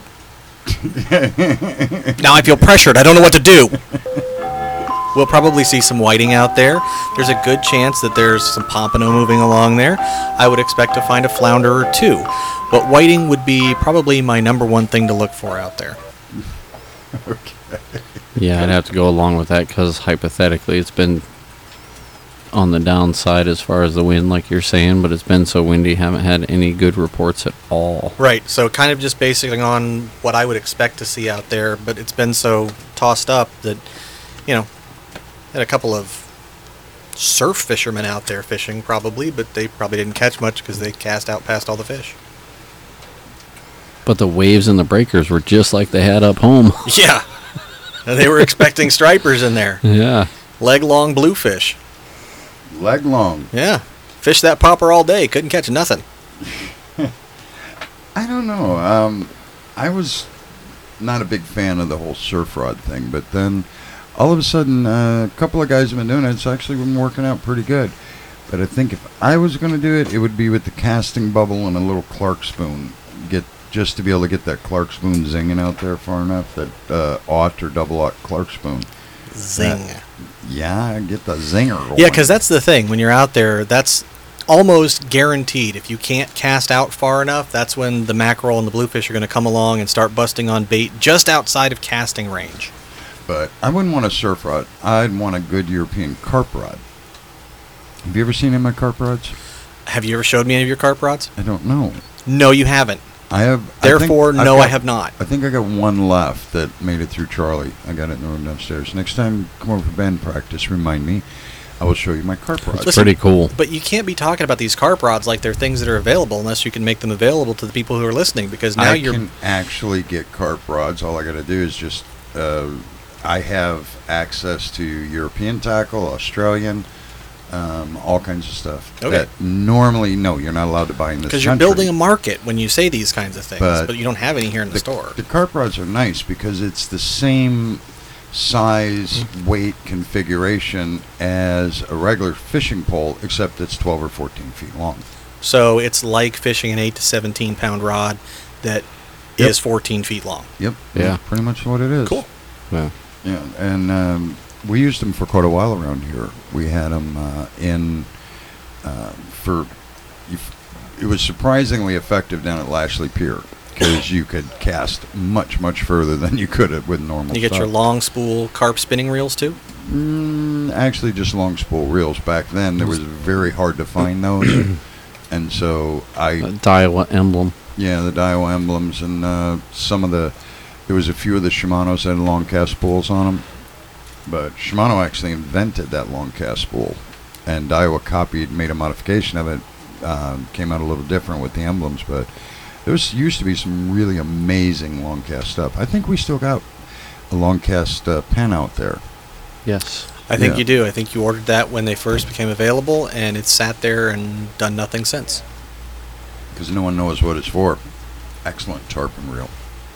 Now I feel pressured. I don't know what to do. We'll probably see some whiting out there. There's a good chance that there's some pompano moving along there. I would expect to find a flounder or two. But whiting would be probably my number one thing to look for out there. Okay. Yeah, I'd have to go along with that because hypothetically it's been on the downside as far as the wind, like you're saying, but it's been so windy, haven't had any good reports at all. Right, so kind of just basing on what I would expect to see out there, but it's been so tossed up that, you know, had a couple of surf fishermen out there fishing probably, but they probably didn't catch much because they cast out past all the fish. But the waves and the breakers were just like they had up home. Yeah, and they were expecting stripers in there. Yeah. Leg-long bluefish. Leg long. Yeah, fished that popper all day, couldn't catch nothing. I don't know. Um, I was not a big fan of the whole surf rod thing, but then all of a sudden, uh, a couple of guys have been doing it. It's actually been working out pretty good. But I think if I was going to do it, it would be with the casting bubble and a little Clark spoon. Get just to be able to get that Clark spoon zinging out there far enough. That uh, aught or double aught Clark spoon. Zing. That, yeah, get the zinger going. Yeah, because that's the thing. When you're out there, that's almost guaranteed. If you can't cast out far enough, that's when the mackerel and the bluefish are going to come along and start busting on bait just outside of casting range. But I wouldn't want a surf rod. I'd want a good European carp rod. Have you ever seen any of my carp rods? Have you ever showed me any of your carp rods? I don't know. No, you haven't. I have. Therefore, I think no, I've I got- have not. I think I got one left that made it through Charlie. I got it in the room downstairs. Next time, come over for band practice. Remind me. I will show you my carp rods. Listen, Pretty cool. But you can't be talking about these carp rods like they're things that are available unless you can make them available to the people who are listening. Because now I you're can actually get carp rods. All I got to do is just. Uh, I have access to European tackle, Australian, um, all kinds of stuff. Okay. That normally, no, you're not allowed to buy in this because country. you're building a market when you say these kinds of things, But but, you don't have any here in the, the, store. The carp rods are nice because it's the same size, weight, configuration as a regular fishing pole, except it's twelve or fourteen feet long. So it's like fishing an eight to seventeen pound rod that Yep. is fourteen feet long. Yep. Yeah. That's pretty much what it is. Cool. Yeah. Yeah, and um, we used them for quite a while around here. We had them uh, in uh, for. It was surprisingly effective down at Lashley Pier because you could cast much, much further than you could have with normal. You get your stuff. long spool carp spinning reels too? Mm, actually, just long spool reels. Back then, it was very hard to find those, and so I A Daiwa emblem. yeah, the Daiwa emblems and uh, some of the. There was a few of the Shimano's that had long cast spools on them, but Shimano actually invented that long cast spool, and Daiwa copied, made a modification of it. Uh, came out a little different with the emblems, but there was used to be some really amazing long cast stuff. I think we still got a long cast uh, pen out there. Yes. I think Yeah. you do. I think you ordered that when they first became available, and it's sat there and done nothing since. Because no one knows what it's for. Excellent tarpon reel.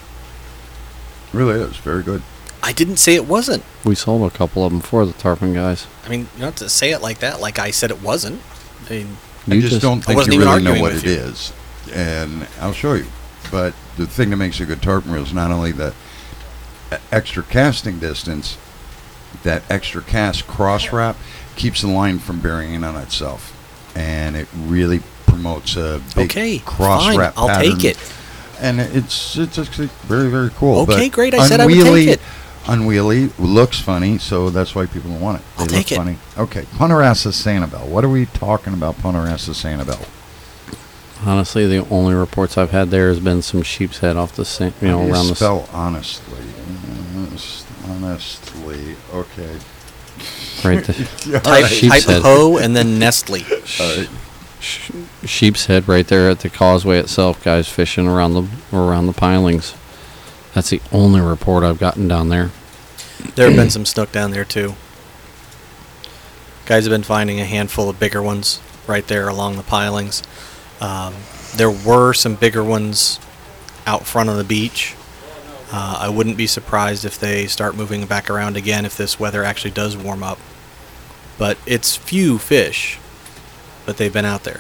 Really is very good. I didn't say it wasn't. We sold a couple of them for the tarpon guys. I mean, you don't have to say it like that, like I said it wasn't. I mean, I You just, just- don't I think wasn't you even really know arguing what with it you. is. And I'll show you. But the thing that makes a good tarpon reel is not only the e- extra casting distance, that extra cast cross wrap keeps the line from bearing in on itself. And it really promotes a big Okay, cross fine. wrap I'll pattern. take it. And it's it's actually very, very cool. Okay, but great. I said I would unwieldy- take it. Unwieldy, looks funny, so that's why people want it. They I'll look take it. funny. Okay, Punarassa Sanibel. What are we talking about, Punarassa Sanibel? Honestly, the only reports I've had there has been some sheep's head off the same, you know, How do around the. s- spell honestly. Honest- Honestly, okay. Right there. Type, Sheep's type head. ho and then Nestle. All right. Sheep's head right there at the causeway itself. Guys fishing around the around the pilings. That's the only report I've gotten down there. There have been some snook down there too. Guys have been finding a handful of bigger ones right there along the pilings. Um, there were some bigger ones out front of the beach. Uh, I wouldn't be surprised if they start moving back around again if this weather actually does warm up. But it's few fish, but they've been out there.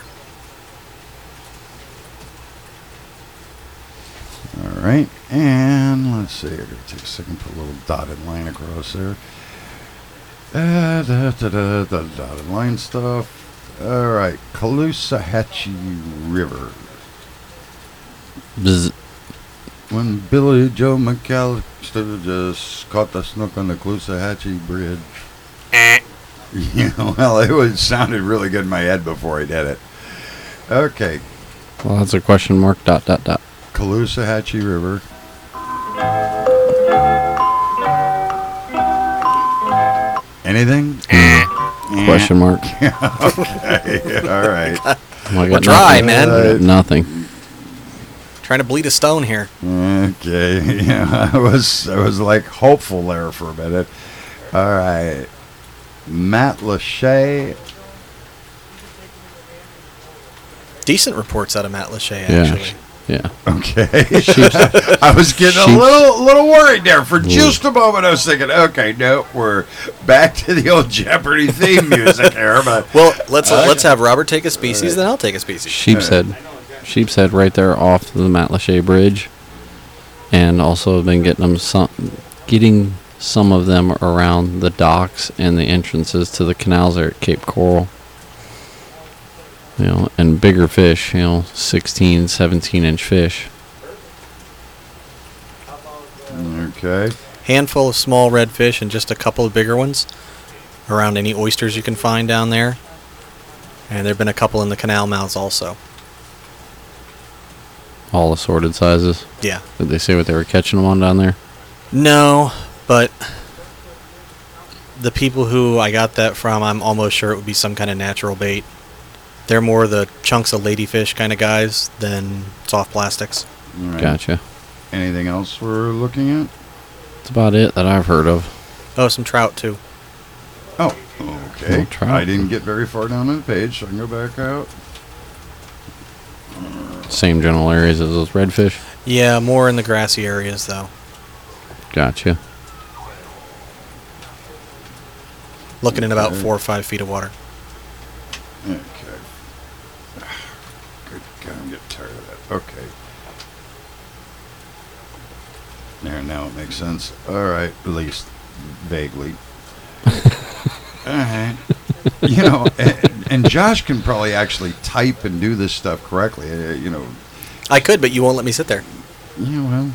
All right, and let's see. I gotta take a second, put a little dotted line across there. Uh, da, da, da, da, dotted line stuff. All right, Caloosahatchee River. Bzz. When Billy Joe McAllister just caught the snook on the Caloosahatchee Bridge. Yeah, well, it was sounded really good in my head before I did it. Okay, Well, that's a question mark. Dot dot dot. Caloosahatchee River. Anything? Question mark. Okay, all right. Well, I We're got dry, nothing. man. I got Nothing. Trying to bleed a stone here. Okay, yeah, I was I was like hopeful there for a minute. All right, Matt Lachey. Decent reports out of Matt Lachey, Yeah. actually. Yeah. Okay, I was getting a Sheeps. little little worried there for just a moment. I was thinking, okay, no, we're back to the old Jeopardy theme music here, but Well, let's Okay. let's have Robert take a species, then I'll take a species. Sheep's head. Sheep's head right there off the Matlacha Bridge. And also have been getting them some, getting some of them around the docks and the entrances to the canals there at Cape Coral. You know, and bigger fish, you know, sixteen, seventeen inch fish. okay, Handful of small redfish and just a couple of bigger ones around any oysters you can find down there. And there have been a couple in the canal mouths also. All assorted sizes. Yeah. Did they say what they were catching them on down there? No, but the people who I got that from, I'm almost sure it would be some kind of natural bait. They're more the chunks of ladyfish kind of guys than soft plastics. all right. Gotcha. Anything else we're looking at? That's about it that I've heard of. Oh, some trout too. Oh, okay. No trout. I didn't get very far down on the page, so I can go back out. Same general areas as those redfish. Yeah, more in the grassy areas though. Gotcha. Looking at about Okay. four or five feet of water. Okay. Good God, I'm getting tired of that. Okay. There, now it makes sense. All right, at least vaguely. All right. You know, and, and Josh can probably actually type and do this stuff correctly. Uh, you know, I could, but you won't let me sit there. you know, well,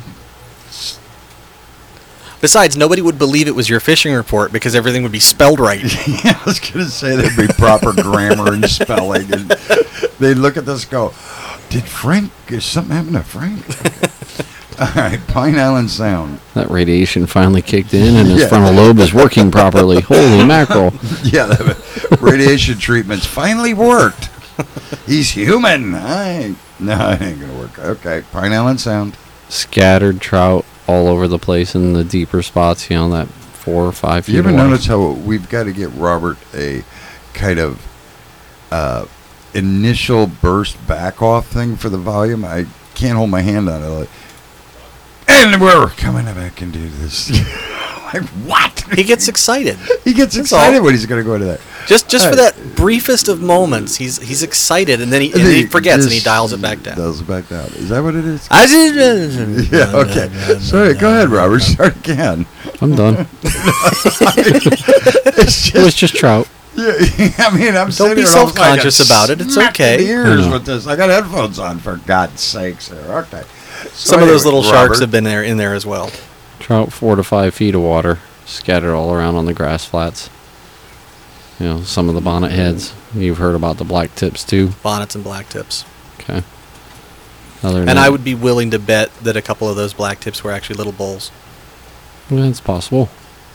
Besides, nobody would believe it was your fishing report because everything would be spelled right. yeah, I was going to say there'd be proper grammar and spelling. And they'd look at this and go, did Frank, is something happen to Frank? Okay. All right, Pine Island Sound. That radiation finally kicked in and his Yeah. frontal lobe is working properly. Holy mackerel. Yeah, the radiation treatments finally worked. He's human. I ain't, no, it ain't going to work. Okay, Pine Island Sound. Scattered trout all over the place in the deeper spots, you know, that four or five feet You ever of water. notice how we've got to get Robert a kind of uh, initial burst back off thing for the volume? I can't hold my hand on it. Like, and we're coming back and do this. Like, what? He gets excited. He gets That's excited all. when he's going to go into that. Just just for that briefest of moments, he's he's excited, and then he, and then he forgets, and he just dials it back down. Dials it back down. Is that what it is? I did. Yeah, okay. Sorry, go ahead, Robert. Start again. I'm done. It's It was just, just trout. yeah, I mean, I'm Don't sitting be here and I was like, self-conscious I about it. It's smacked okay. in the ears I know. with this. I got headphones on, for God's sakes. There, okay. So Some of those anyway, little sharks Robert, have been there in there as well. Trout four to five feet of water, scattered all around on the grass flats. You know, some of the bonnet heads. You've heard about the black tips too. Bonnets and black tips. Okay. Other than And I that- would be willing to bet that a couple of those black tips were actually little bulls. Yeah, it's possible.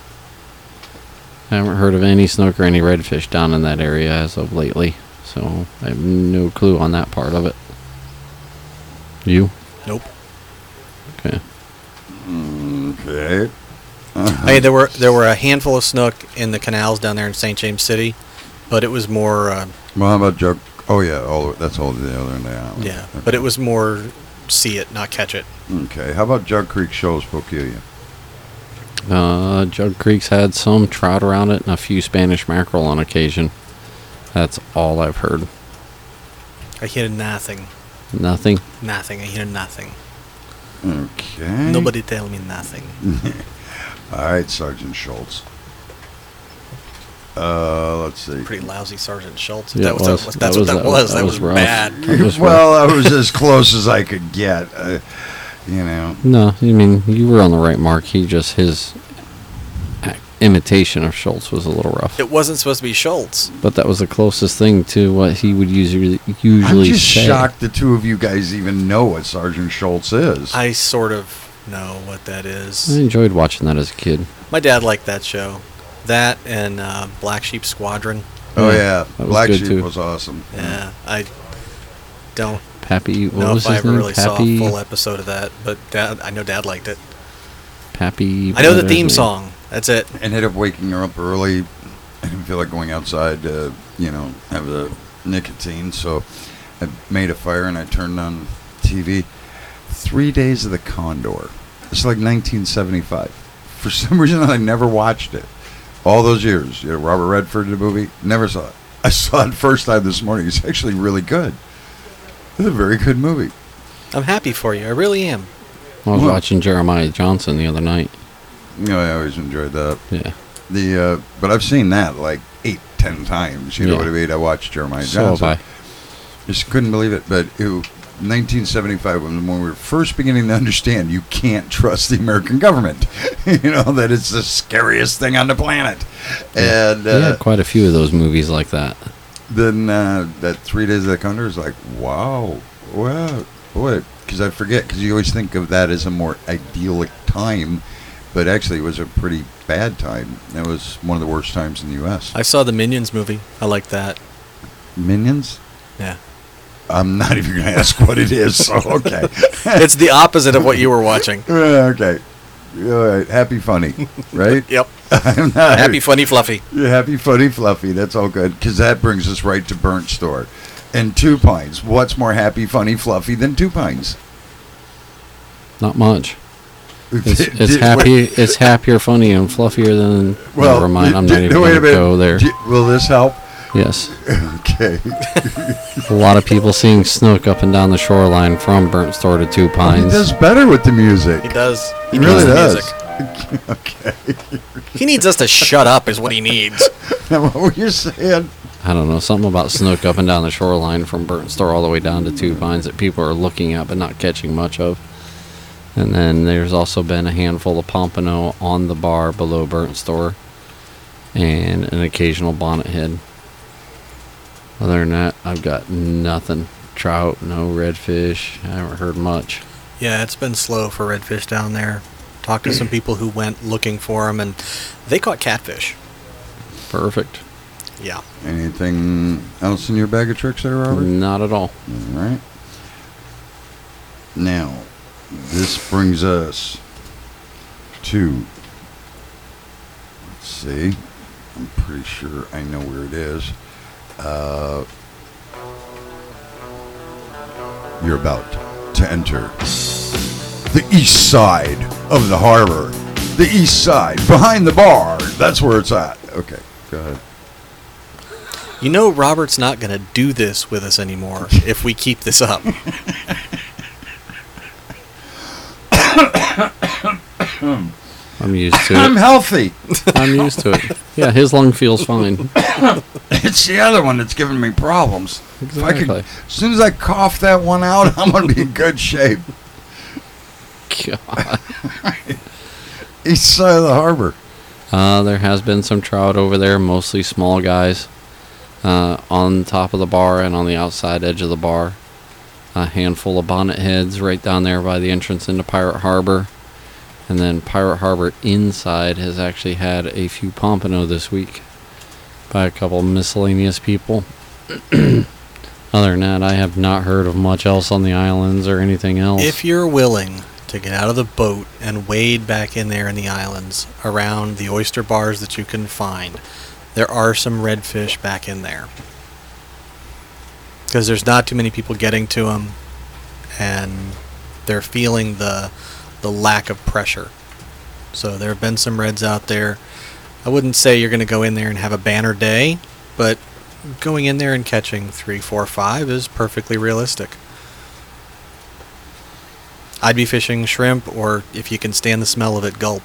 I haven't heard of any snook or any redfish down in that area as of lately, so I have no clue on that part of it. You? Nope. Okay. Okay. I mean, there were there were a handful of snook in the canals down there in Saint James City, but it was more uh, Well, how about Jug? Oh, yeah. All the, that's all the other end of the island. yeah. Okay. But it was more see it, not catch it. Okay. How about Jug Creek shows spoke you? Uh, Jug Creek's had some trout around it and a few Spanish mackerel on occasion. That's all I've heard. I hear nothing, Nothing. nothing. I hear nothing. Okay. Nobody tell me nothing. All right, Sergeant Schultz. Uh, let's see. Pretty lousy, Sergeant Schultz. If Yeah, that it was, was. If That that's was- what that that was. was- That that was was rough. bad. That was rough. Well, I was as close as I could get. Uh, you know. No, I mean, you were on the right mark. He just, his ac- imitation of Schultz was a little rough. It wasn't supposed to be Schultz. But that was the closest thing to what he would usually I'm usually just say. shocked the two of you guys even know what Sergeant Schultz is. I sort of know what that I is. enjoyed watching that as a kid. My dad liked that show. That and uh, Black Sheep Squadron. oh Yeah, yeah, that was Black good, Sheep too. was awesome. Yeah, I don't Pappy, what know was if I his ever name? really saw a Pappy, full episode of that, but dad, I know Dad liked it. Pappy. I know the what is theme his name? song. That's it. Ended up waking her up early. I didn't feel like going outside to, you know, have the nicotine, so I made a fire and I turned on T V. Three Days of the Condor. It's like nineteen seventy-five. For some reason, I never watched it. All those years, you know, Robert Redford did a movie. Never saw it. I saw it first time this morning. It's actually really good. It's a very good movie. I'm happy for you. I really am. I was Well- watching Jeremiah Johnson the other night. You know, I always enjoyed that. Yeah. The uh, but I've seen that like eight, ten times. You know Yeah. what I mean? I watched Jeremiah So have Johnson. I. Just couldn't believe it. But it, nineteen seventy-five, when, when we were first beginning to understand you can't trust the American government, you know, that it's the scariest thing on the planet. And We uh, had quite a few of those movies like that. then uh, that Three Days of the Condor is like, wow, wow, boy, because I forget, because you always think of that as a more idyllic time, but actually it was a pretty bad time. It was one of the worst times in the U S I saw the Minions movie. I like that. Minions? Yeah. I'm not even going to ask what it is, so okay. It's the opposite of what you were watching. Uh, okay. All right. Happy funny, right? Yep. I'm not Happy, funny, fluffy. Yeah, happy funny fluffy. That's all good, because that brings us right to Burnt Store and Two Pines. What's more happy funny fluffy than Two Pines? Not much. It's, Did- it's did- happy. wait, It's happier, funny, and fluffier than. well, never mind. I'm did- not even wait a going to minute. go there. Did- will this help? Yes. Okay. A lot of people seeing snook up and down the shoreline from Burnt Store to Two He Pines. does better with the music. He does. He He needs really the does. music. Okay. He needs us to shut up, is what he needs. Now, what were you saying? I don't know, something about snook up and down the shoreline from Burnt Store all the way down to Two Pines that people are looking at but not catching much of. And then there's also been a handful of pompano on the bar below Burnt Store and an occasional bonnet head. Other than that, I've got nothing. Trout, no redfish. I haven't heard much. Yeah, it's been slow for redfish down there. Talked to some people who went looking for them, and they caught catfish. Perfect. Yeah. Anything else in your bag of tricks there, Robert? Not at all. All right. Now, this brings us to, let's see, I'm pretty sure I know where it is. Uh, you're about to enter the east side of the harbor. The east side, behind the bar. That's where it's at. Okay, go ahead. You know Robert's not going to do this with us anymore if we keep this up. I'm used to I'm it. healthy. I'm used to it. Yeah, his lung feels fine. It's the other one that's giving me problems. If I could, Exactly. as soon as I cough that one out, I'm going to be in good shape. God. East side of the harbor. Uh, there has been some trout over there, mostly small guys, uh, on top of the bar and on the outside edge of the bar. A handful of bonnet heads right down there by the entrance into Pirate Harbor. And then Pirate Harbor inside has actually had a few pompano this week by a couple miscellaneous people. Other than that, I have not heard of much else on the islands or anything else. If you're willing to get out of the boat and wade back in there in the islands around the oyster bars that you can find, there are some redfish back in there. Because there's not too many people getting to them, and they're feeling the the lack of pressure. So there have been some reds out there. I wouldn't say you're going to go in there and have a banner day, but going in there and catching three, four, five is perfectly realistic. I'd be fishing shrimp, or if you can stand the smell of it, gulp.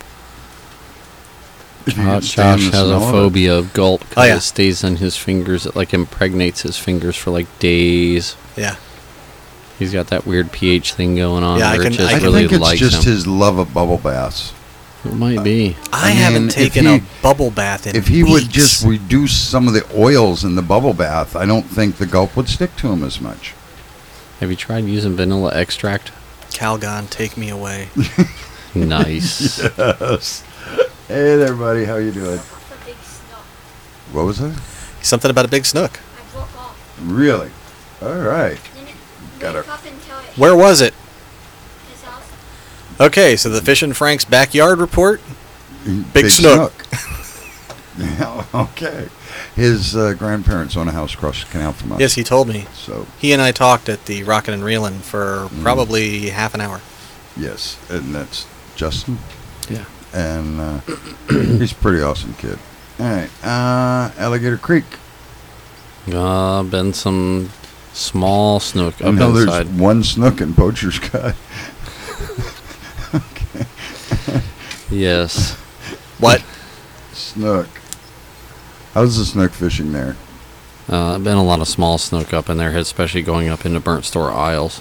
If you Uh, can stand Josh the has a smell of it. phobia of gulp because Oh, yeah. it stays on his fingers. It like impregnates his fingers for like days. Yeah. He's got that weird pH thing going on Yeah, I where can- it just I I really think it's likes just him. his love of bubble baths. It might be. I, I haven't mean, if taken he- a bubble bath in If he weeks. would just reduce some of the oils in the bubble bath, I don't think the gulp would stick to him as much. Have you tried using vanilla extract? Calgon, take me away. Nice. Yes. Hey there, buddy. How you doing? Off a big snook. What was that? Something about a big snook. I broke off. Really? All right. Then it Got wake her. up until it Where was it? his house. Okay, so the Fish and Frank's backyard report. Big, snook. Yeah, okay. His uh, grandparents own a house across the canal from us. Yes, he told me. So, He and I talked at the Rockin' and Reelin' for Mm. probably half an hour. yes. And that's Justin. Yeah. And uh, he's a pretty awesome kid. All right. Uh, Alligator Creek. Uh, been some small snook I up know there's inside. one snook in Poacher's Cut. Yes. What? Snook. How's the snook fishing there? Uh, been a lot of small snook up in there, especially going up into Burnt Store Isles.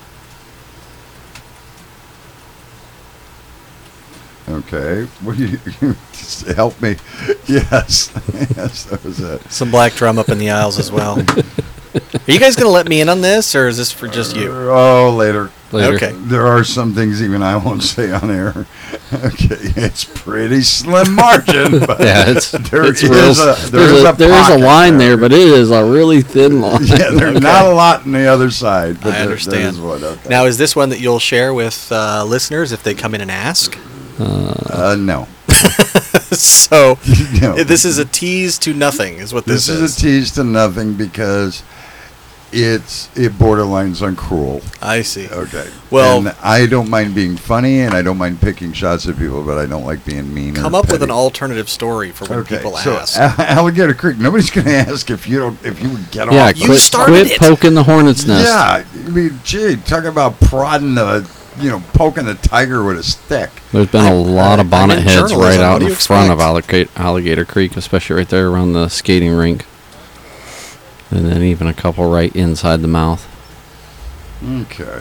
Okay. What do you, you just help me? Yes. Yes, that was it. Some black drum up in the aisles as well. Are you guys going to let me in on this, or is this for just you? Oh, later. Later. Okay. There are some things even I won't say on air. Okay, it's pretty slim margin, but Yeah, it's there it's is real. a there's there is a, a, there is a pocket line there, but it is a really thin line. yeah, there's not a lot on the other side. But I there- understand. That is what, okay. Now, is this one that you'll share with uh, listeners if they come in and ask? uh, no, So, no. this is a tease to nothing, is what this, This is a tease to nothing because it's it borderlines on cruel. I see. Okay. Well- and I don't mind being funny, and I don't mind picking shots at people, but I don't like being mean. Come or up with petty. an alternative story for when Okay, people so ask. Al- Alligator Creek. Nobody's going to ask if you don't if you would get Yeah, off. You quit, started quit it. poking the hornet's nest. Yeah, I mean, gee, talk about prodding the, you know, poking the tiger with a stick. There's been a lot of I'm bonnet in heads journalism. right What out do in you front of expect? Alligator, Alligator Creek, especially right there around the skating rink. And then even a couple right inside the mouth. Okay.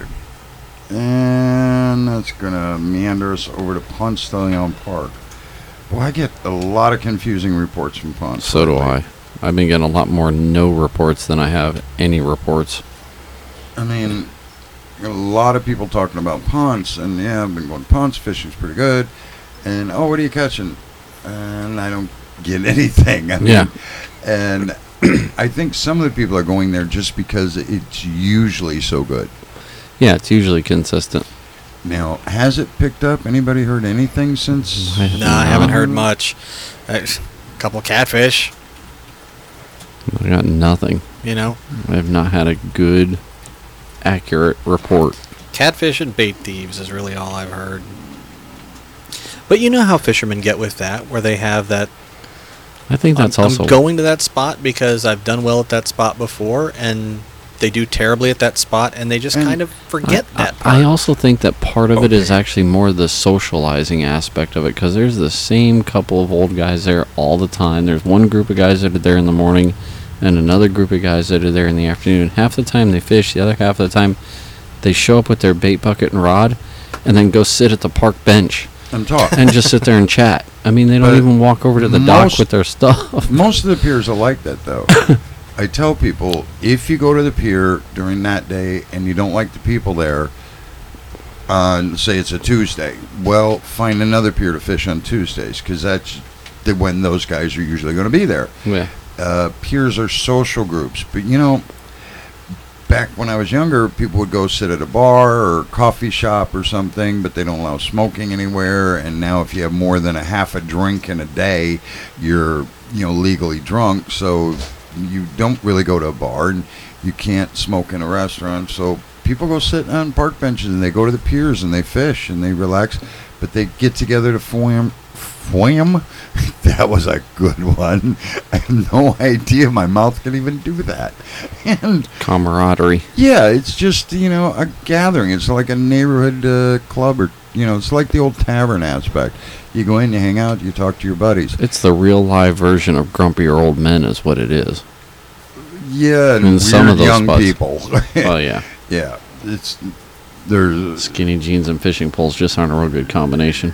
And that's going to meander us over to Ponce de Leon Park. Boy, I get a lot of confusing reports from Ponce. So do lately. I. I've been getting a lot more no reports than I have any reports. I mean, a lot of people talking about Ponce, and yeah, I've been going Ponce fishing's pretty good. And oh, what are you catching? And I don't get anything. I mean, Yeah. And I think some of the people are going there just because it's usually so good. Yeah, it's usually consistent. Now, has it picked up? Anybody heard anything since? I- No, I haven't No. heard much. A couple catfish, I got nothing. you know. I have not had a good, accurate report. Catfish and bait thieves is really all I've heard. But you know how fishermen get with that, where they have that I think that's I'm, also I'm going to that spot because I've done well at that spot before, and they do terribly at that spot, and they just And kind of forget I, that part. I also think that part of it is Okay. actually more the socializing aspect of it, because there's the same couple of old guys there all the time. There's one group of guys that are there in the morning, and another group of guys that are there in the afternoon. Half the time they fish, the other half of the time they show up with their bait bucket and rod, and then go sit at the park bench And talk. and just sit there and chat. I mean, they don't But even walk over to the most- dock with their stuff. Most of the piers are like that, though. I tell people, if you go to the pier during that day and you don't like the people there, uh, say it's a Tuesday, well, find another pier to fish on Tuesdays, because that's the, when those guys are usually going to be there. Yeah. Uh, piers are social groups, but you know, back when I was younger, people would go sit at a bar or coffee shop or something, but they don't allow smoking anywhere. And now, if you have more than a half a drink in a day, you're you know legally drunk. So you don't really go to a bar, and you can't smoke in a restaurant. So people go sit on park benches, and they go to the piers, and they fish, and they relax. But they get together to form. Form? That was a good one. I have no idea my mouth can even do that. And Camaraderie. yeah, it's just, you know, a gathering. It's like a neighborhood uh, club, or, you know, it's like the old tavern aspect. You go in, you hang out, you talk to your buddies. It's the real live version of grumpier old men is what it is. Yeah, and In weird some of those young spots. people. Oh, yeah. Yeah, it's, there's, Skinny jeans and fishing poles just aren't a real good combination.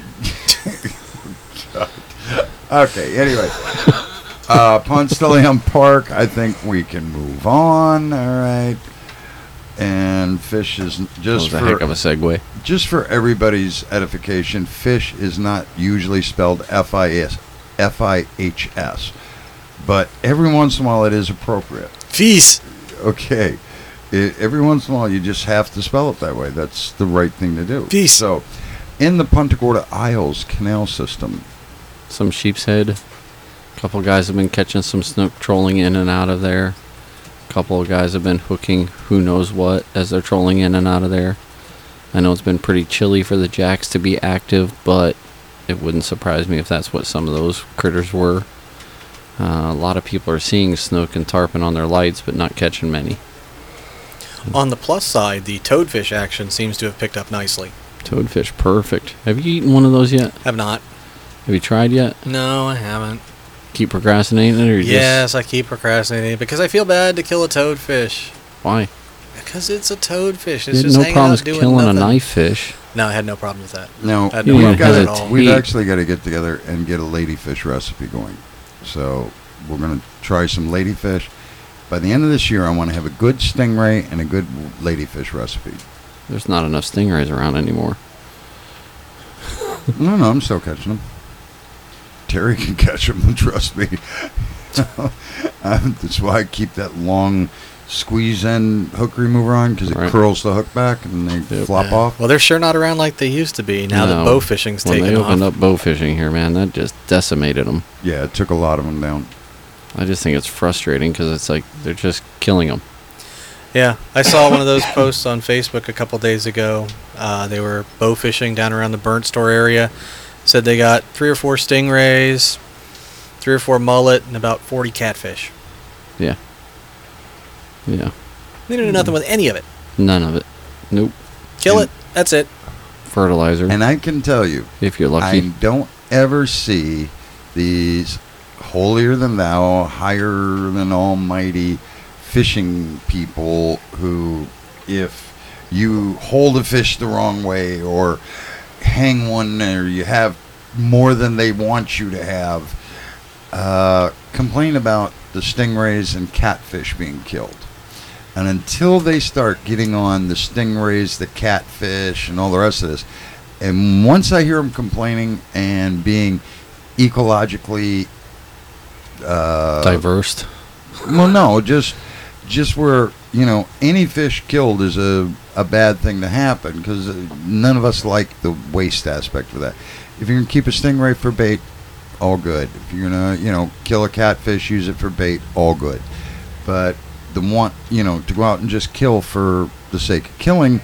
okay, anyway. Uh, Ponce de Leon Park, I think we can move on, all right. And fish is That just was a for heck of a segue. just for everybody's edification, fish is not usually spelled F I S, F I H S, but every once in a while it is appropriate. Feast. Okay, I every once in a while you just have to spell it that way. That's the right thing to do. Feast. So, in the Punta Gorda Isles Canal System, Some sheep's head. A couple guys have been catching some snook trolling in and out of there. A couple of guys have been hooking who knows what as they're trolling in and out of there. I know it's been pretty chilly for the jacks to be active, but it wouldn't surprise me if that's what some of those critters were. Uh, a lot of people are seeing snook and tarpon on their lights, but not catching many. On the plus side, the toadfish action seems to have picked up nicely. Toadfish, perfect. Have you eaten one of those yet? Have not. Have you tried yet? No, I haven't. Keep procrastinating it, or you Yes, I keep procrastinating because I feel bad to kill a toadfish. just why? Because it's a toadfish. It's You had just no hanging problems out doing killing nothing. a knife fish. No, I had no problem with that. now I had You no didn't problem with we've, that got at all. we've Eat. actually got to get together and get a ladyfish recipe going. So we're going to try some ladyfish. By the end of this year, I want to have a good stingray and a good ladyfish recipe. There's not enough stingrays around anymore. No, no, I'm still catching them. Terry can catch them, trust me. um, that's why I keep that long squeeze end hook remover on, because it Right. curls the hook back and they Yep. flop Yeah. off. Well, they're sure not around like they used to be now that No. bow fishing's When taken they off. opened up bow fishing here, man, that just decimated them. Yeah, it took a lot of them down. I just think it's frustrating because it's like they're just killing them. Yeah, I saw one of those posts on Facebook a couple days ago. Uh, they were bow fishing down around the Burnt Store area. Said they got three or four stingrays, three or four mullet, and about forty catfish. Yeah. Yeah. They didn't do nothing with any of it. None of it. Nope. Kill And- it. That's it. Fertilizer, And I can tell you, if you're I lucky. don't ever see these holier than thou, higher than almighty fishing people who, if you hold a fish the wrong way or hang one or you have more than they want you to have, uh, complain about the stingrays and catfish being killed. And until they start getting on the stingrays, the catfish, and all the rest of this, and once I hear them complaining and being ecologically uh, Diversed. well, no, just just where, you know, any fish killed is a, a bad thing to happen, because none of us like the waste aspect of that. If you're going to keep a stingray for bait, all good. If you're going to, you know, kill a catfish, use it for bait, all good. But the want, you know, to go out and just kill for the sake of killing,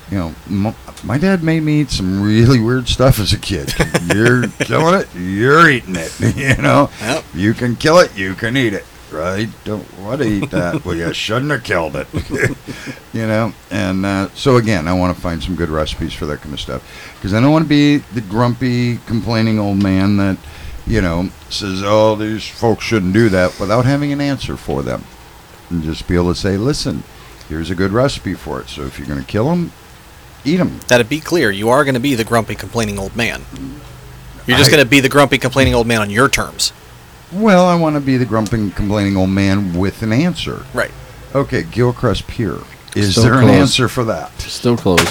You know, m- my dad made me eat some really weird stuff as a kid. You're killing it, you're eating it. You know, Yep. you can kill it, you can eat it. Right? Don't want to eat that. Well, you shouldn't have killed it. You know, and uh, so again, I want to find some good recipes for that kind of stuff because I don't want to be the grumpy, complaining old man that, you know, says, "Oh, these folks shouldn't do that," without having an answer for them, and just be able to say, "Listen, here's a good recipe for it. So if you're going to kill them, eat them." That it be clear, you are going to be the grumpy, complaining old man. You're just I- going to be the grumpy, complaining old man on your terms. Well, I want to be the grumpy, complaining old man with an answer. Right. Okay, Gilchrist Pier. Is Still there an closed. answer for that? Still closed.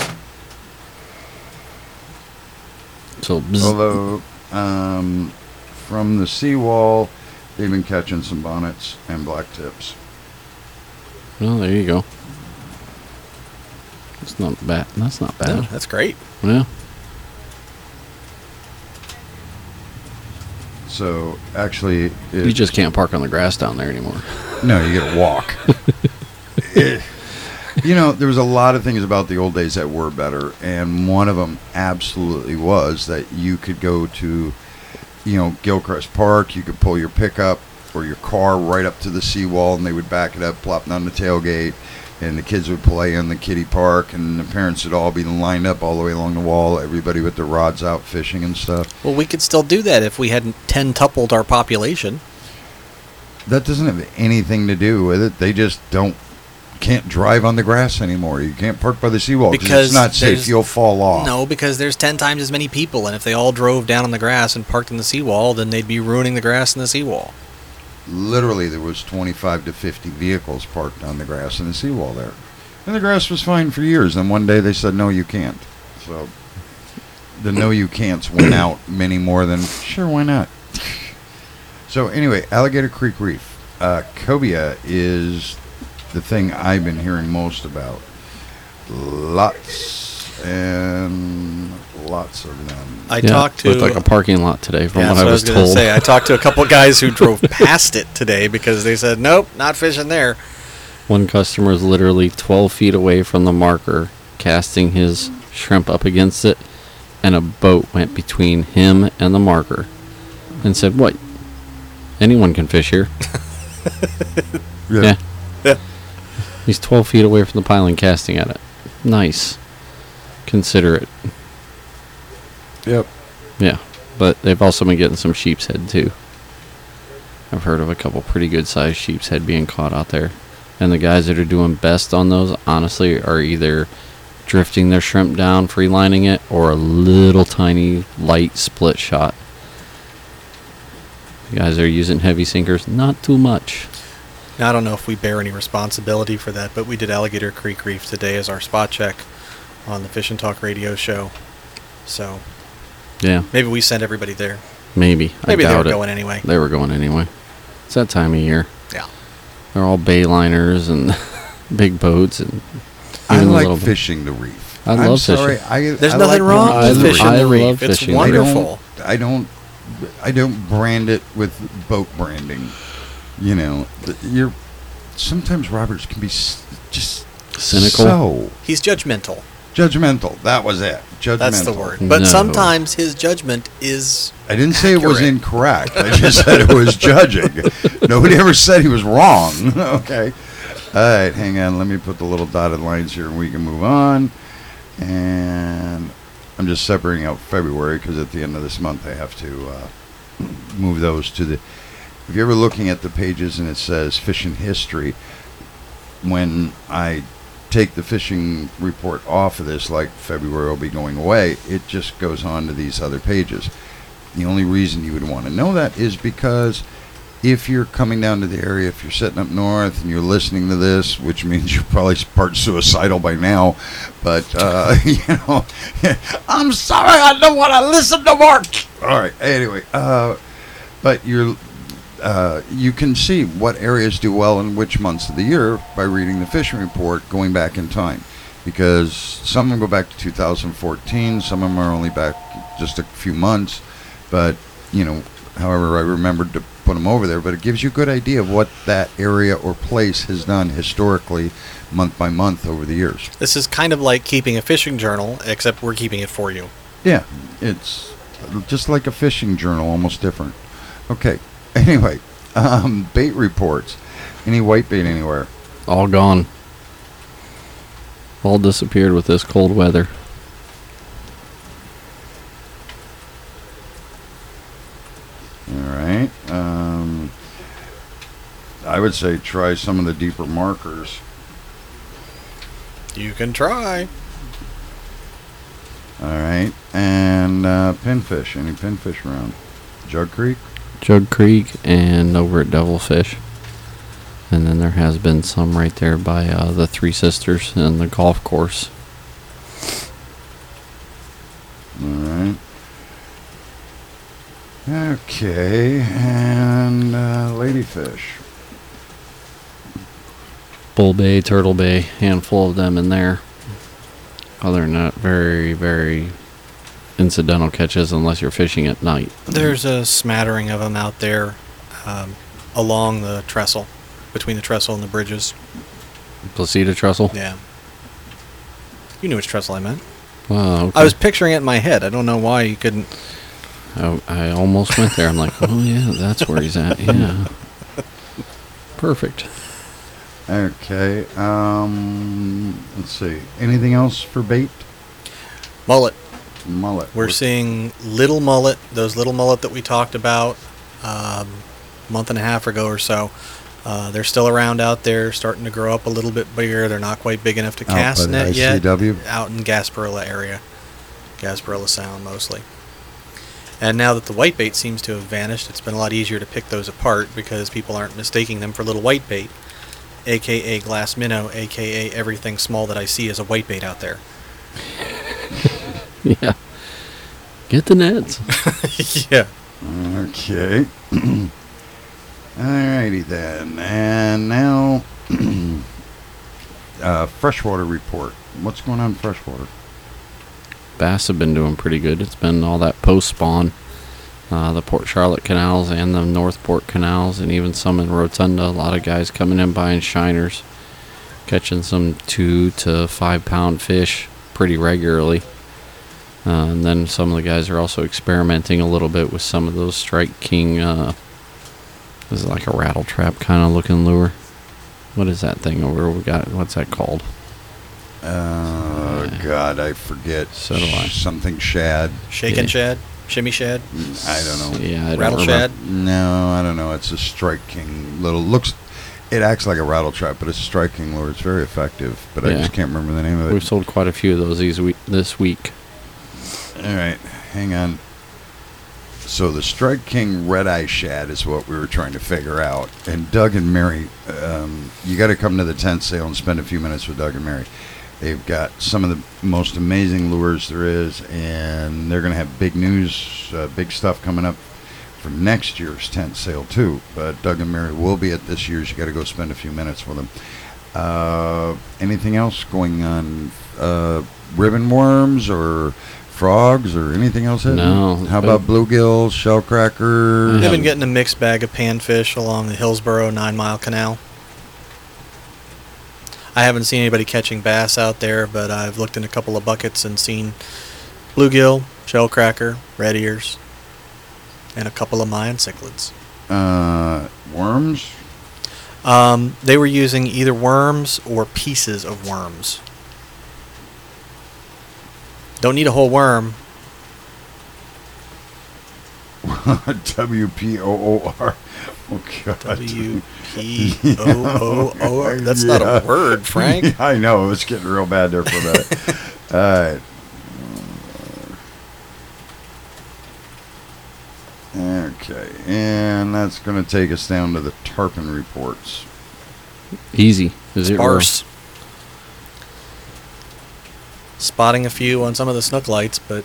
So, bzz. Although, um, from the seawall, they've been catching some bonnets and black tips. Well, there you go. That's not bad. That's not Yeah, bad. that's great. Yeah. So, actually, it, You just can't park on the grass down there anymore. no, you got to walk. It- you know, there was a lot of things about the old days that were better, and one of them absolutely was that you could go to, you know, Gilchrist Park. You could pull your pickup or your car right up to the seawall, and they would back it up, plop down the tailgate, and the kids would play in the kiddie park, and the parents would all be lined up all the way along the wall, everybody with their rods out fishing and stuff. Well, we could still do that if we hadn't ten-tupled our population. That doesn't have anything to do with it. They just don't can't drive on the grass anymore. You can't park by the seawall because Because it's not safe. there's- You'll fall off. No, because there's ten times as many people, and if they all drove down on the grass and parked in the seawall, then they'd be ruining the grass and the seawall. Literally, there was twenty-five to fifty vehicles parked on the grass and the seawall there. And the grass was fine for years. And one day they said, no, you can't. So the no, you can'ts went out many more than, sure, why not? So anyway, Alligator Creek Reef. Uh, cobia is the thing I've been hearing most about. Lots and lots of them. I yeah, talked to. looked like a parking lot today, from yeah, what that's I was, gonna told. say. I talked to a couple guys who drove past it today because they said, "Nope, not fishing there." One customer was literally twelve feet away from the marker, casting his shrimp up against it, and a boat went between him and the marker, and said, "What? Anyone can fish here." Yeah. Yeah. He's twelve feet away from the piling, casting at it. Nice. Considerate. Yep. Yeah, but they've also been getting some sheep's head too. I've heard of a couple pretty good sized sheep's head being caught out there. And the guys that are doing best on those, honestly, are either drifting their shrimp down, freelining it, or a little tiny light split shot. The guys that are using heavy sinkers, not too much. Now, I don't know if we bear any responsibility for that, but we did Alligator Creek Reef today as our spot check on the Fish and Talk radio show. So Yeah, maybe we send everybody there. maybe. Maybe I they were doubt it. going anyway. They were going anyway. It's that time of year. Yeah. They're all bay liners and big boats and I even a like little bit- fishing the reef. I I'm love sorry, fishing. I, There's I nothing like wrong going I with to the lo- fishing I the reef. love It's fishing. I don't- wonderful. I don't. I don't brand it with boat branding. You know, th- you're sometimes Roberts can be s- just Cynical? so He's judgmental. judgmental. That was it. Judgmental. That's the word. But No. sometimes his judgment is. I didn't say it was Accurate. incorrect. I just said it was judging. Nobody ever said he was wrong. Okay. All right, hang on. Let me put the little dotted lines here and we can move on. And I'm just separating out February because at the end of this month I have to uh, move those to the. If you're ever looking at the pages and it says fishing history, when I take the fishing report off of this, like February will be going away, it just goes on to these other pages. The only reason you would want to know that is because if you're coming down to the area, if you're sitting up north and you're listening to this, which means you're probably part suicidal by now, but, uh, you know, I'm sorry, I don't want to listen no more. All right, anyway, uh, but you're, uh, you can see what areas do well in which months of the year by reading the fishing report going back in time. Because some of them go back to two thousand fourteen, some of them are only back just a few months, but, you know, however, I remembered to put them over there, but it gives you a good idea of what that area or place has done historically, month by month over the years. This is kind of like keeping a fishing journal, except we're keeping it for you. Yeah, it's just like a fishing journal, almost different. Okay, anyway, um, bait reports. Any white bait anywhere? All gone. All disappeared with this cold weather. All right. Um, I would say try some of the deeper markers. You can try. All right. And uh, pinfish. Any pinfish around? Jug Creek? Jug Creek and over at Devilfish. And then there has been some right there by uh, the Three Sisters and the golf course. All right. Okay. And uh, ladyfish. Bull Bay, Turtle Bay, handful of them in there. Other than that, very, very incidental catches unless you're fishing at night. There's a smattering of them out there um, along the trestle, between the trestle and the bridges. Placida Trestle? Yeah. You knew which trestle I meant. Wow, okay. I was picturing it in my head. I don't know why you couldn't. I, I almost went there. I'm like, oh yeah, that's where he's at. Yeah. Perfect. Okay. Um, let's see. Anything else for bait? Mullet. Mullet. We're seeing little mullet, those little mullet that we talked about um, a month and a half ago or so. Uh, they're still around out there, starting to grow up a little bit bigger. They're not quite big enough to Out cast by the net I C yet. W? Out in Gasparilla area. Gasparilla Sound mostly. And now that the whitebait seems to have vanished, it's been a lot easier to pick those apart because people aren't mistaking them for little whitebait, aka glass minnow, aka everything small that I see is a whitebait out there. Yeah. Get the nets. Yeah. Okay. Alrighty then. And now, uh, freshwater report. What's going on in freshwater? Bass have been doing pretty good. It's been all that post spawn. Uh, the Port Charlotte canals and the Northport canals, and even some in Rotunda. A lot of guys coming in buying shiners, catching some two to five pound fish pretty regularly. Uh, and then some of the guys are also experimenting a little bit with some of those Strike King. Uh, this is like a rattle trap kind of looking lure. What is that thing over we got? What's that called? Uh, Yeah. God, I forget. So do I. Something shad. Shaken Yeah. shad? Shimmy shad? I don't know. Yeah, I don't Rattle remember. shad? No, I don't know. It's a Strike King little looks. It acts like a rattle trap, but it's a Strike King lure. It's very effective, but I Yeah. just can't remember the name of it. We've sold quite a few of those these week, this week. All right, hang on. So the Strike King Red Eye Shad is what we were trying to figure out. And Doug and Mary, um, you got to come to the tent sale and spend a few minutes with Doug and Mary. They've got some of the most amazing lures there is, and they're going to have big news, uh, big stuff coming up for next year's tent sale too. But Doug and Mary will be at this year's. You got to go spend a few minutes with them. Uh, anything else going on? Uh, ribbon worms or frogs or anything else? Hidden? No. How about bluegills, shellcrackers? They've Yeah. been getting a mixed bag of panfish along the Hillsborough Nine Mile Canal. I haven't seen anybody catching bass out there, but I've looked in a couple of buckets and seen bluegill, shellcracker, red ears, and a couple of Mayan cichlids. Uh, worms? Um, they were using either worms or pieces of worms. Don't need a whole worm. W P O O R. Oh, God. W P O O O R. That's not Yeah. a word, Frank. I know. It's getting real bad there for a minute. All right. Okay. And that's going to take us down to the tarpon reports. Easy. Is it real? Sparse. Spotting a few on some of the snook lights, but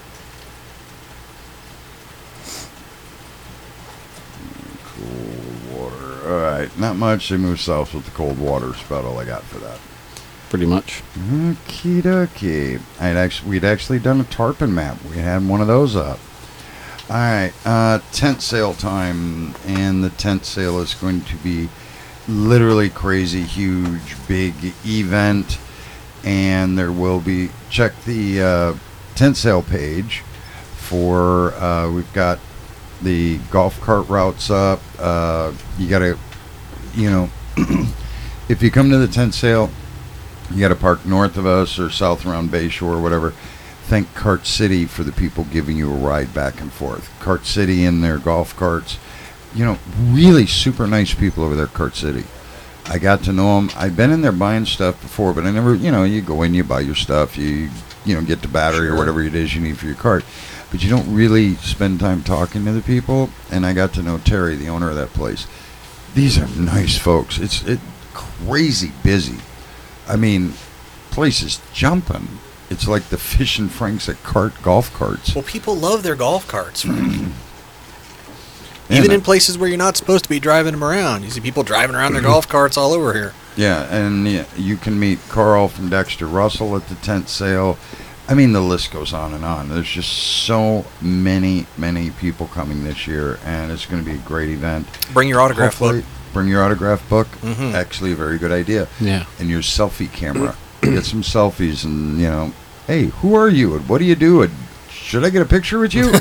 Cold water. All right. Not much. They move south with the cold water. That's about all I got for that. Pretty much. Okie dokie. I'd actually, we'd actually done a tarpon map. We had one of those up. All right, uh, tent sale time, and the tent sale is going to be literally crazy, huge, big event, and there will be, check the uh, tent sale page for, uh, we've got the golf cart routes up. Uh, you got to, you know, if you come to the tent sale, you got to park north of us or south around Bayshore or whatever. Thank Cart City for the people giving you a ride back and forth. Cart City in their golf carts. You know, really super nice people over there at Cart City. I got to know them. I've been in there buying stuff before, but I never, you know, you go in, you buy your stuff, you, you know, get the battery Sure. or whatever it is you need for your cart. But you don't really spend time talking to the people. And I got to know Terry, the owner of that place. These are nice folks. It's it crazy busy. I mean, place is jumping. It's like the Fish and Franks at cart golf carts. Well, people love their golf carts, Frank. And Even in I- places where you're not supposed to be driving them around. You see people driving around their golf carts all over here. Yeah, and yeah, you can meet Carl from Dexter Russell at the tent sale. I mean, the list goes on and on. There's just so many, many people coming this year, and it's going to be a great event. Bring your autograph Hopefully, book. bring your autograph book. Mhm. Actually, a very good idea. Yeah. And your selfie camera. Get some selfies, and you know, hey, who are you? And what do you do? And should I get a picture with you?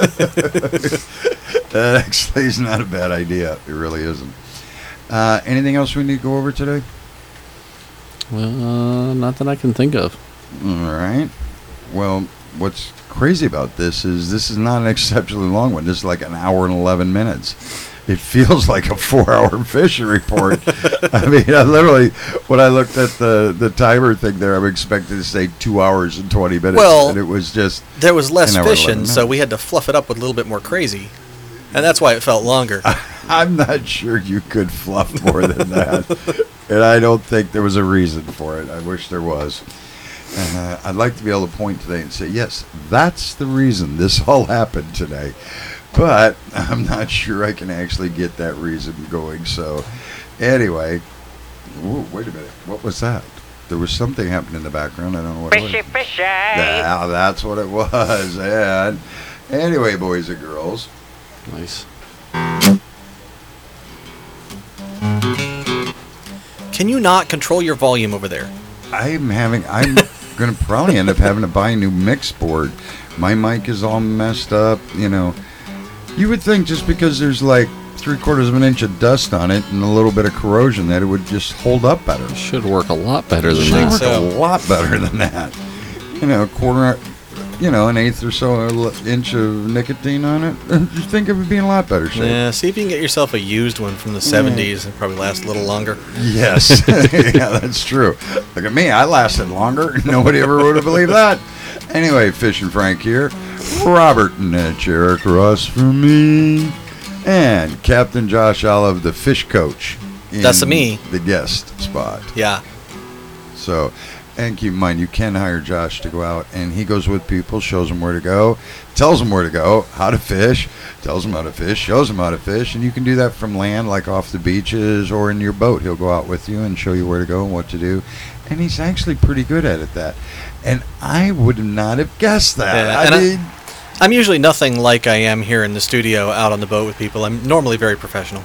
That actually is not a bad idea. It really isn't. Uh, anything else we need to go over today? Uh, not that I can think of. All right. Well, what's crazy about this is this is not an exceptionally long one. This is like an hour and eleven minutes. It feels like a four-hour fishing report. I mean, I literally, when I looked at the, the timer thing there, I'm expecting to say two hours and twenty minutes. Well, and it was just, There was less An hour, eleven fishing, so minutes. we had to fluff it up with a little bit more crazy. And that's why it felt longer. I'm not sure you could fluff more than that. And I don't think there was a reason for it. I wish there was. And uh, I'd like to be able to point today and say, yes, that's the reason this all happened today. But I'm not sure I can actually get that reason going. So anyway, ooh, wait a minute. What was that? There was something happening in the background. I don't know what Fishy, it was. fishy. Yeah, that's what it was. And anyway, boys and girls, Nice. Can you not control your volume over there? I'm having, I'm going to probably end up having to buy a new mix board. My mic is all messed up, you know. You would think just because there's like three quarters of an inch of dust on it and a little bit of corrosion that it would just hold up better. Should work a lot better than Should that. work so. a lot better than that. You know, a quarter, you know, an eighth or so a l- inch of nicotine on it. You think it would be in a lot better shape. Yeah, see if you can get yourself a used one from the seventies. It'd probably last a little longer. Yes, yeah, that's true. Look at me, I lasted longer. Nobody ever would have believed that. Anyway, Fish and Frank here. Robert in that chair across from me. And Captain Josh Olive, the fish coach. in That's me. The guest spot. Yeah. So, and keep in mind, you can hire Josh to go out, and he goes with people, shows them where to go, tells them where to go, how to fish, tells them how to fish, shows them how to fish, and you can do that from land, like off the beaches or in your boat. He'll go out with you and show you where to go and what to do, and he's actually pretty good at it. That, and I would not have guessed that. Yeah, I and I- mean, I'm usually nothing like I am here in the studio out on the boat with people. I'm normally very professional.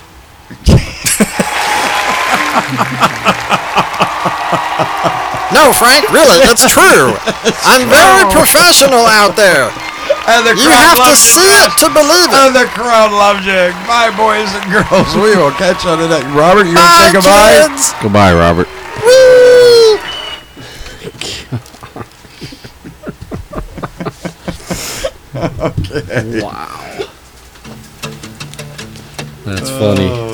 No, Frank, really, it's true. I'm very professional out there. and the You crowd have to loves see it to believe it. And the crowd loves you. Bye, boys and girls. We will catch you on the next. Robert, you want to Bye, say goodbye? kids. Goodbye, Robert. Whee! Wow. That's funny.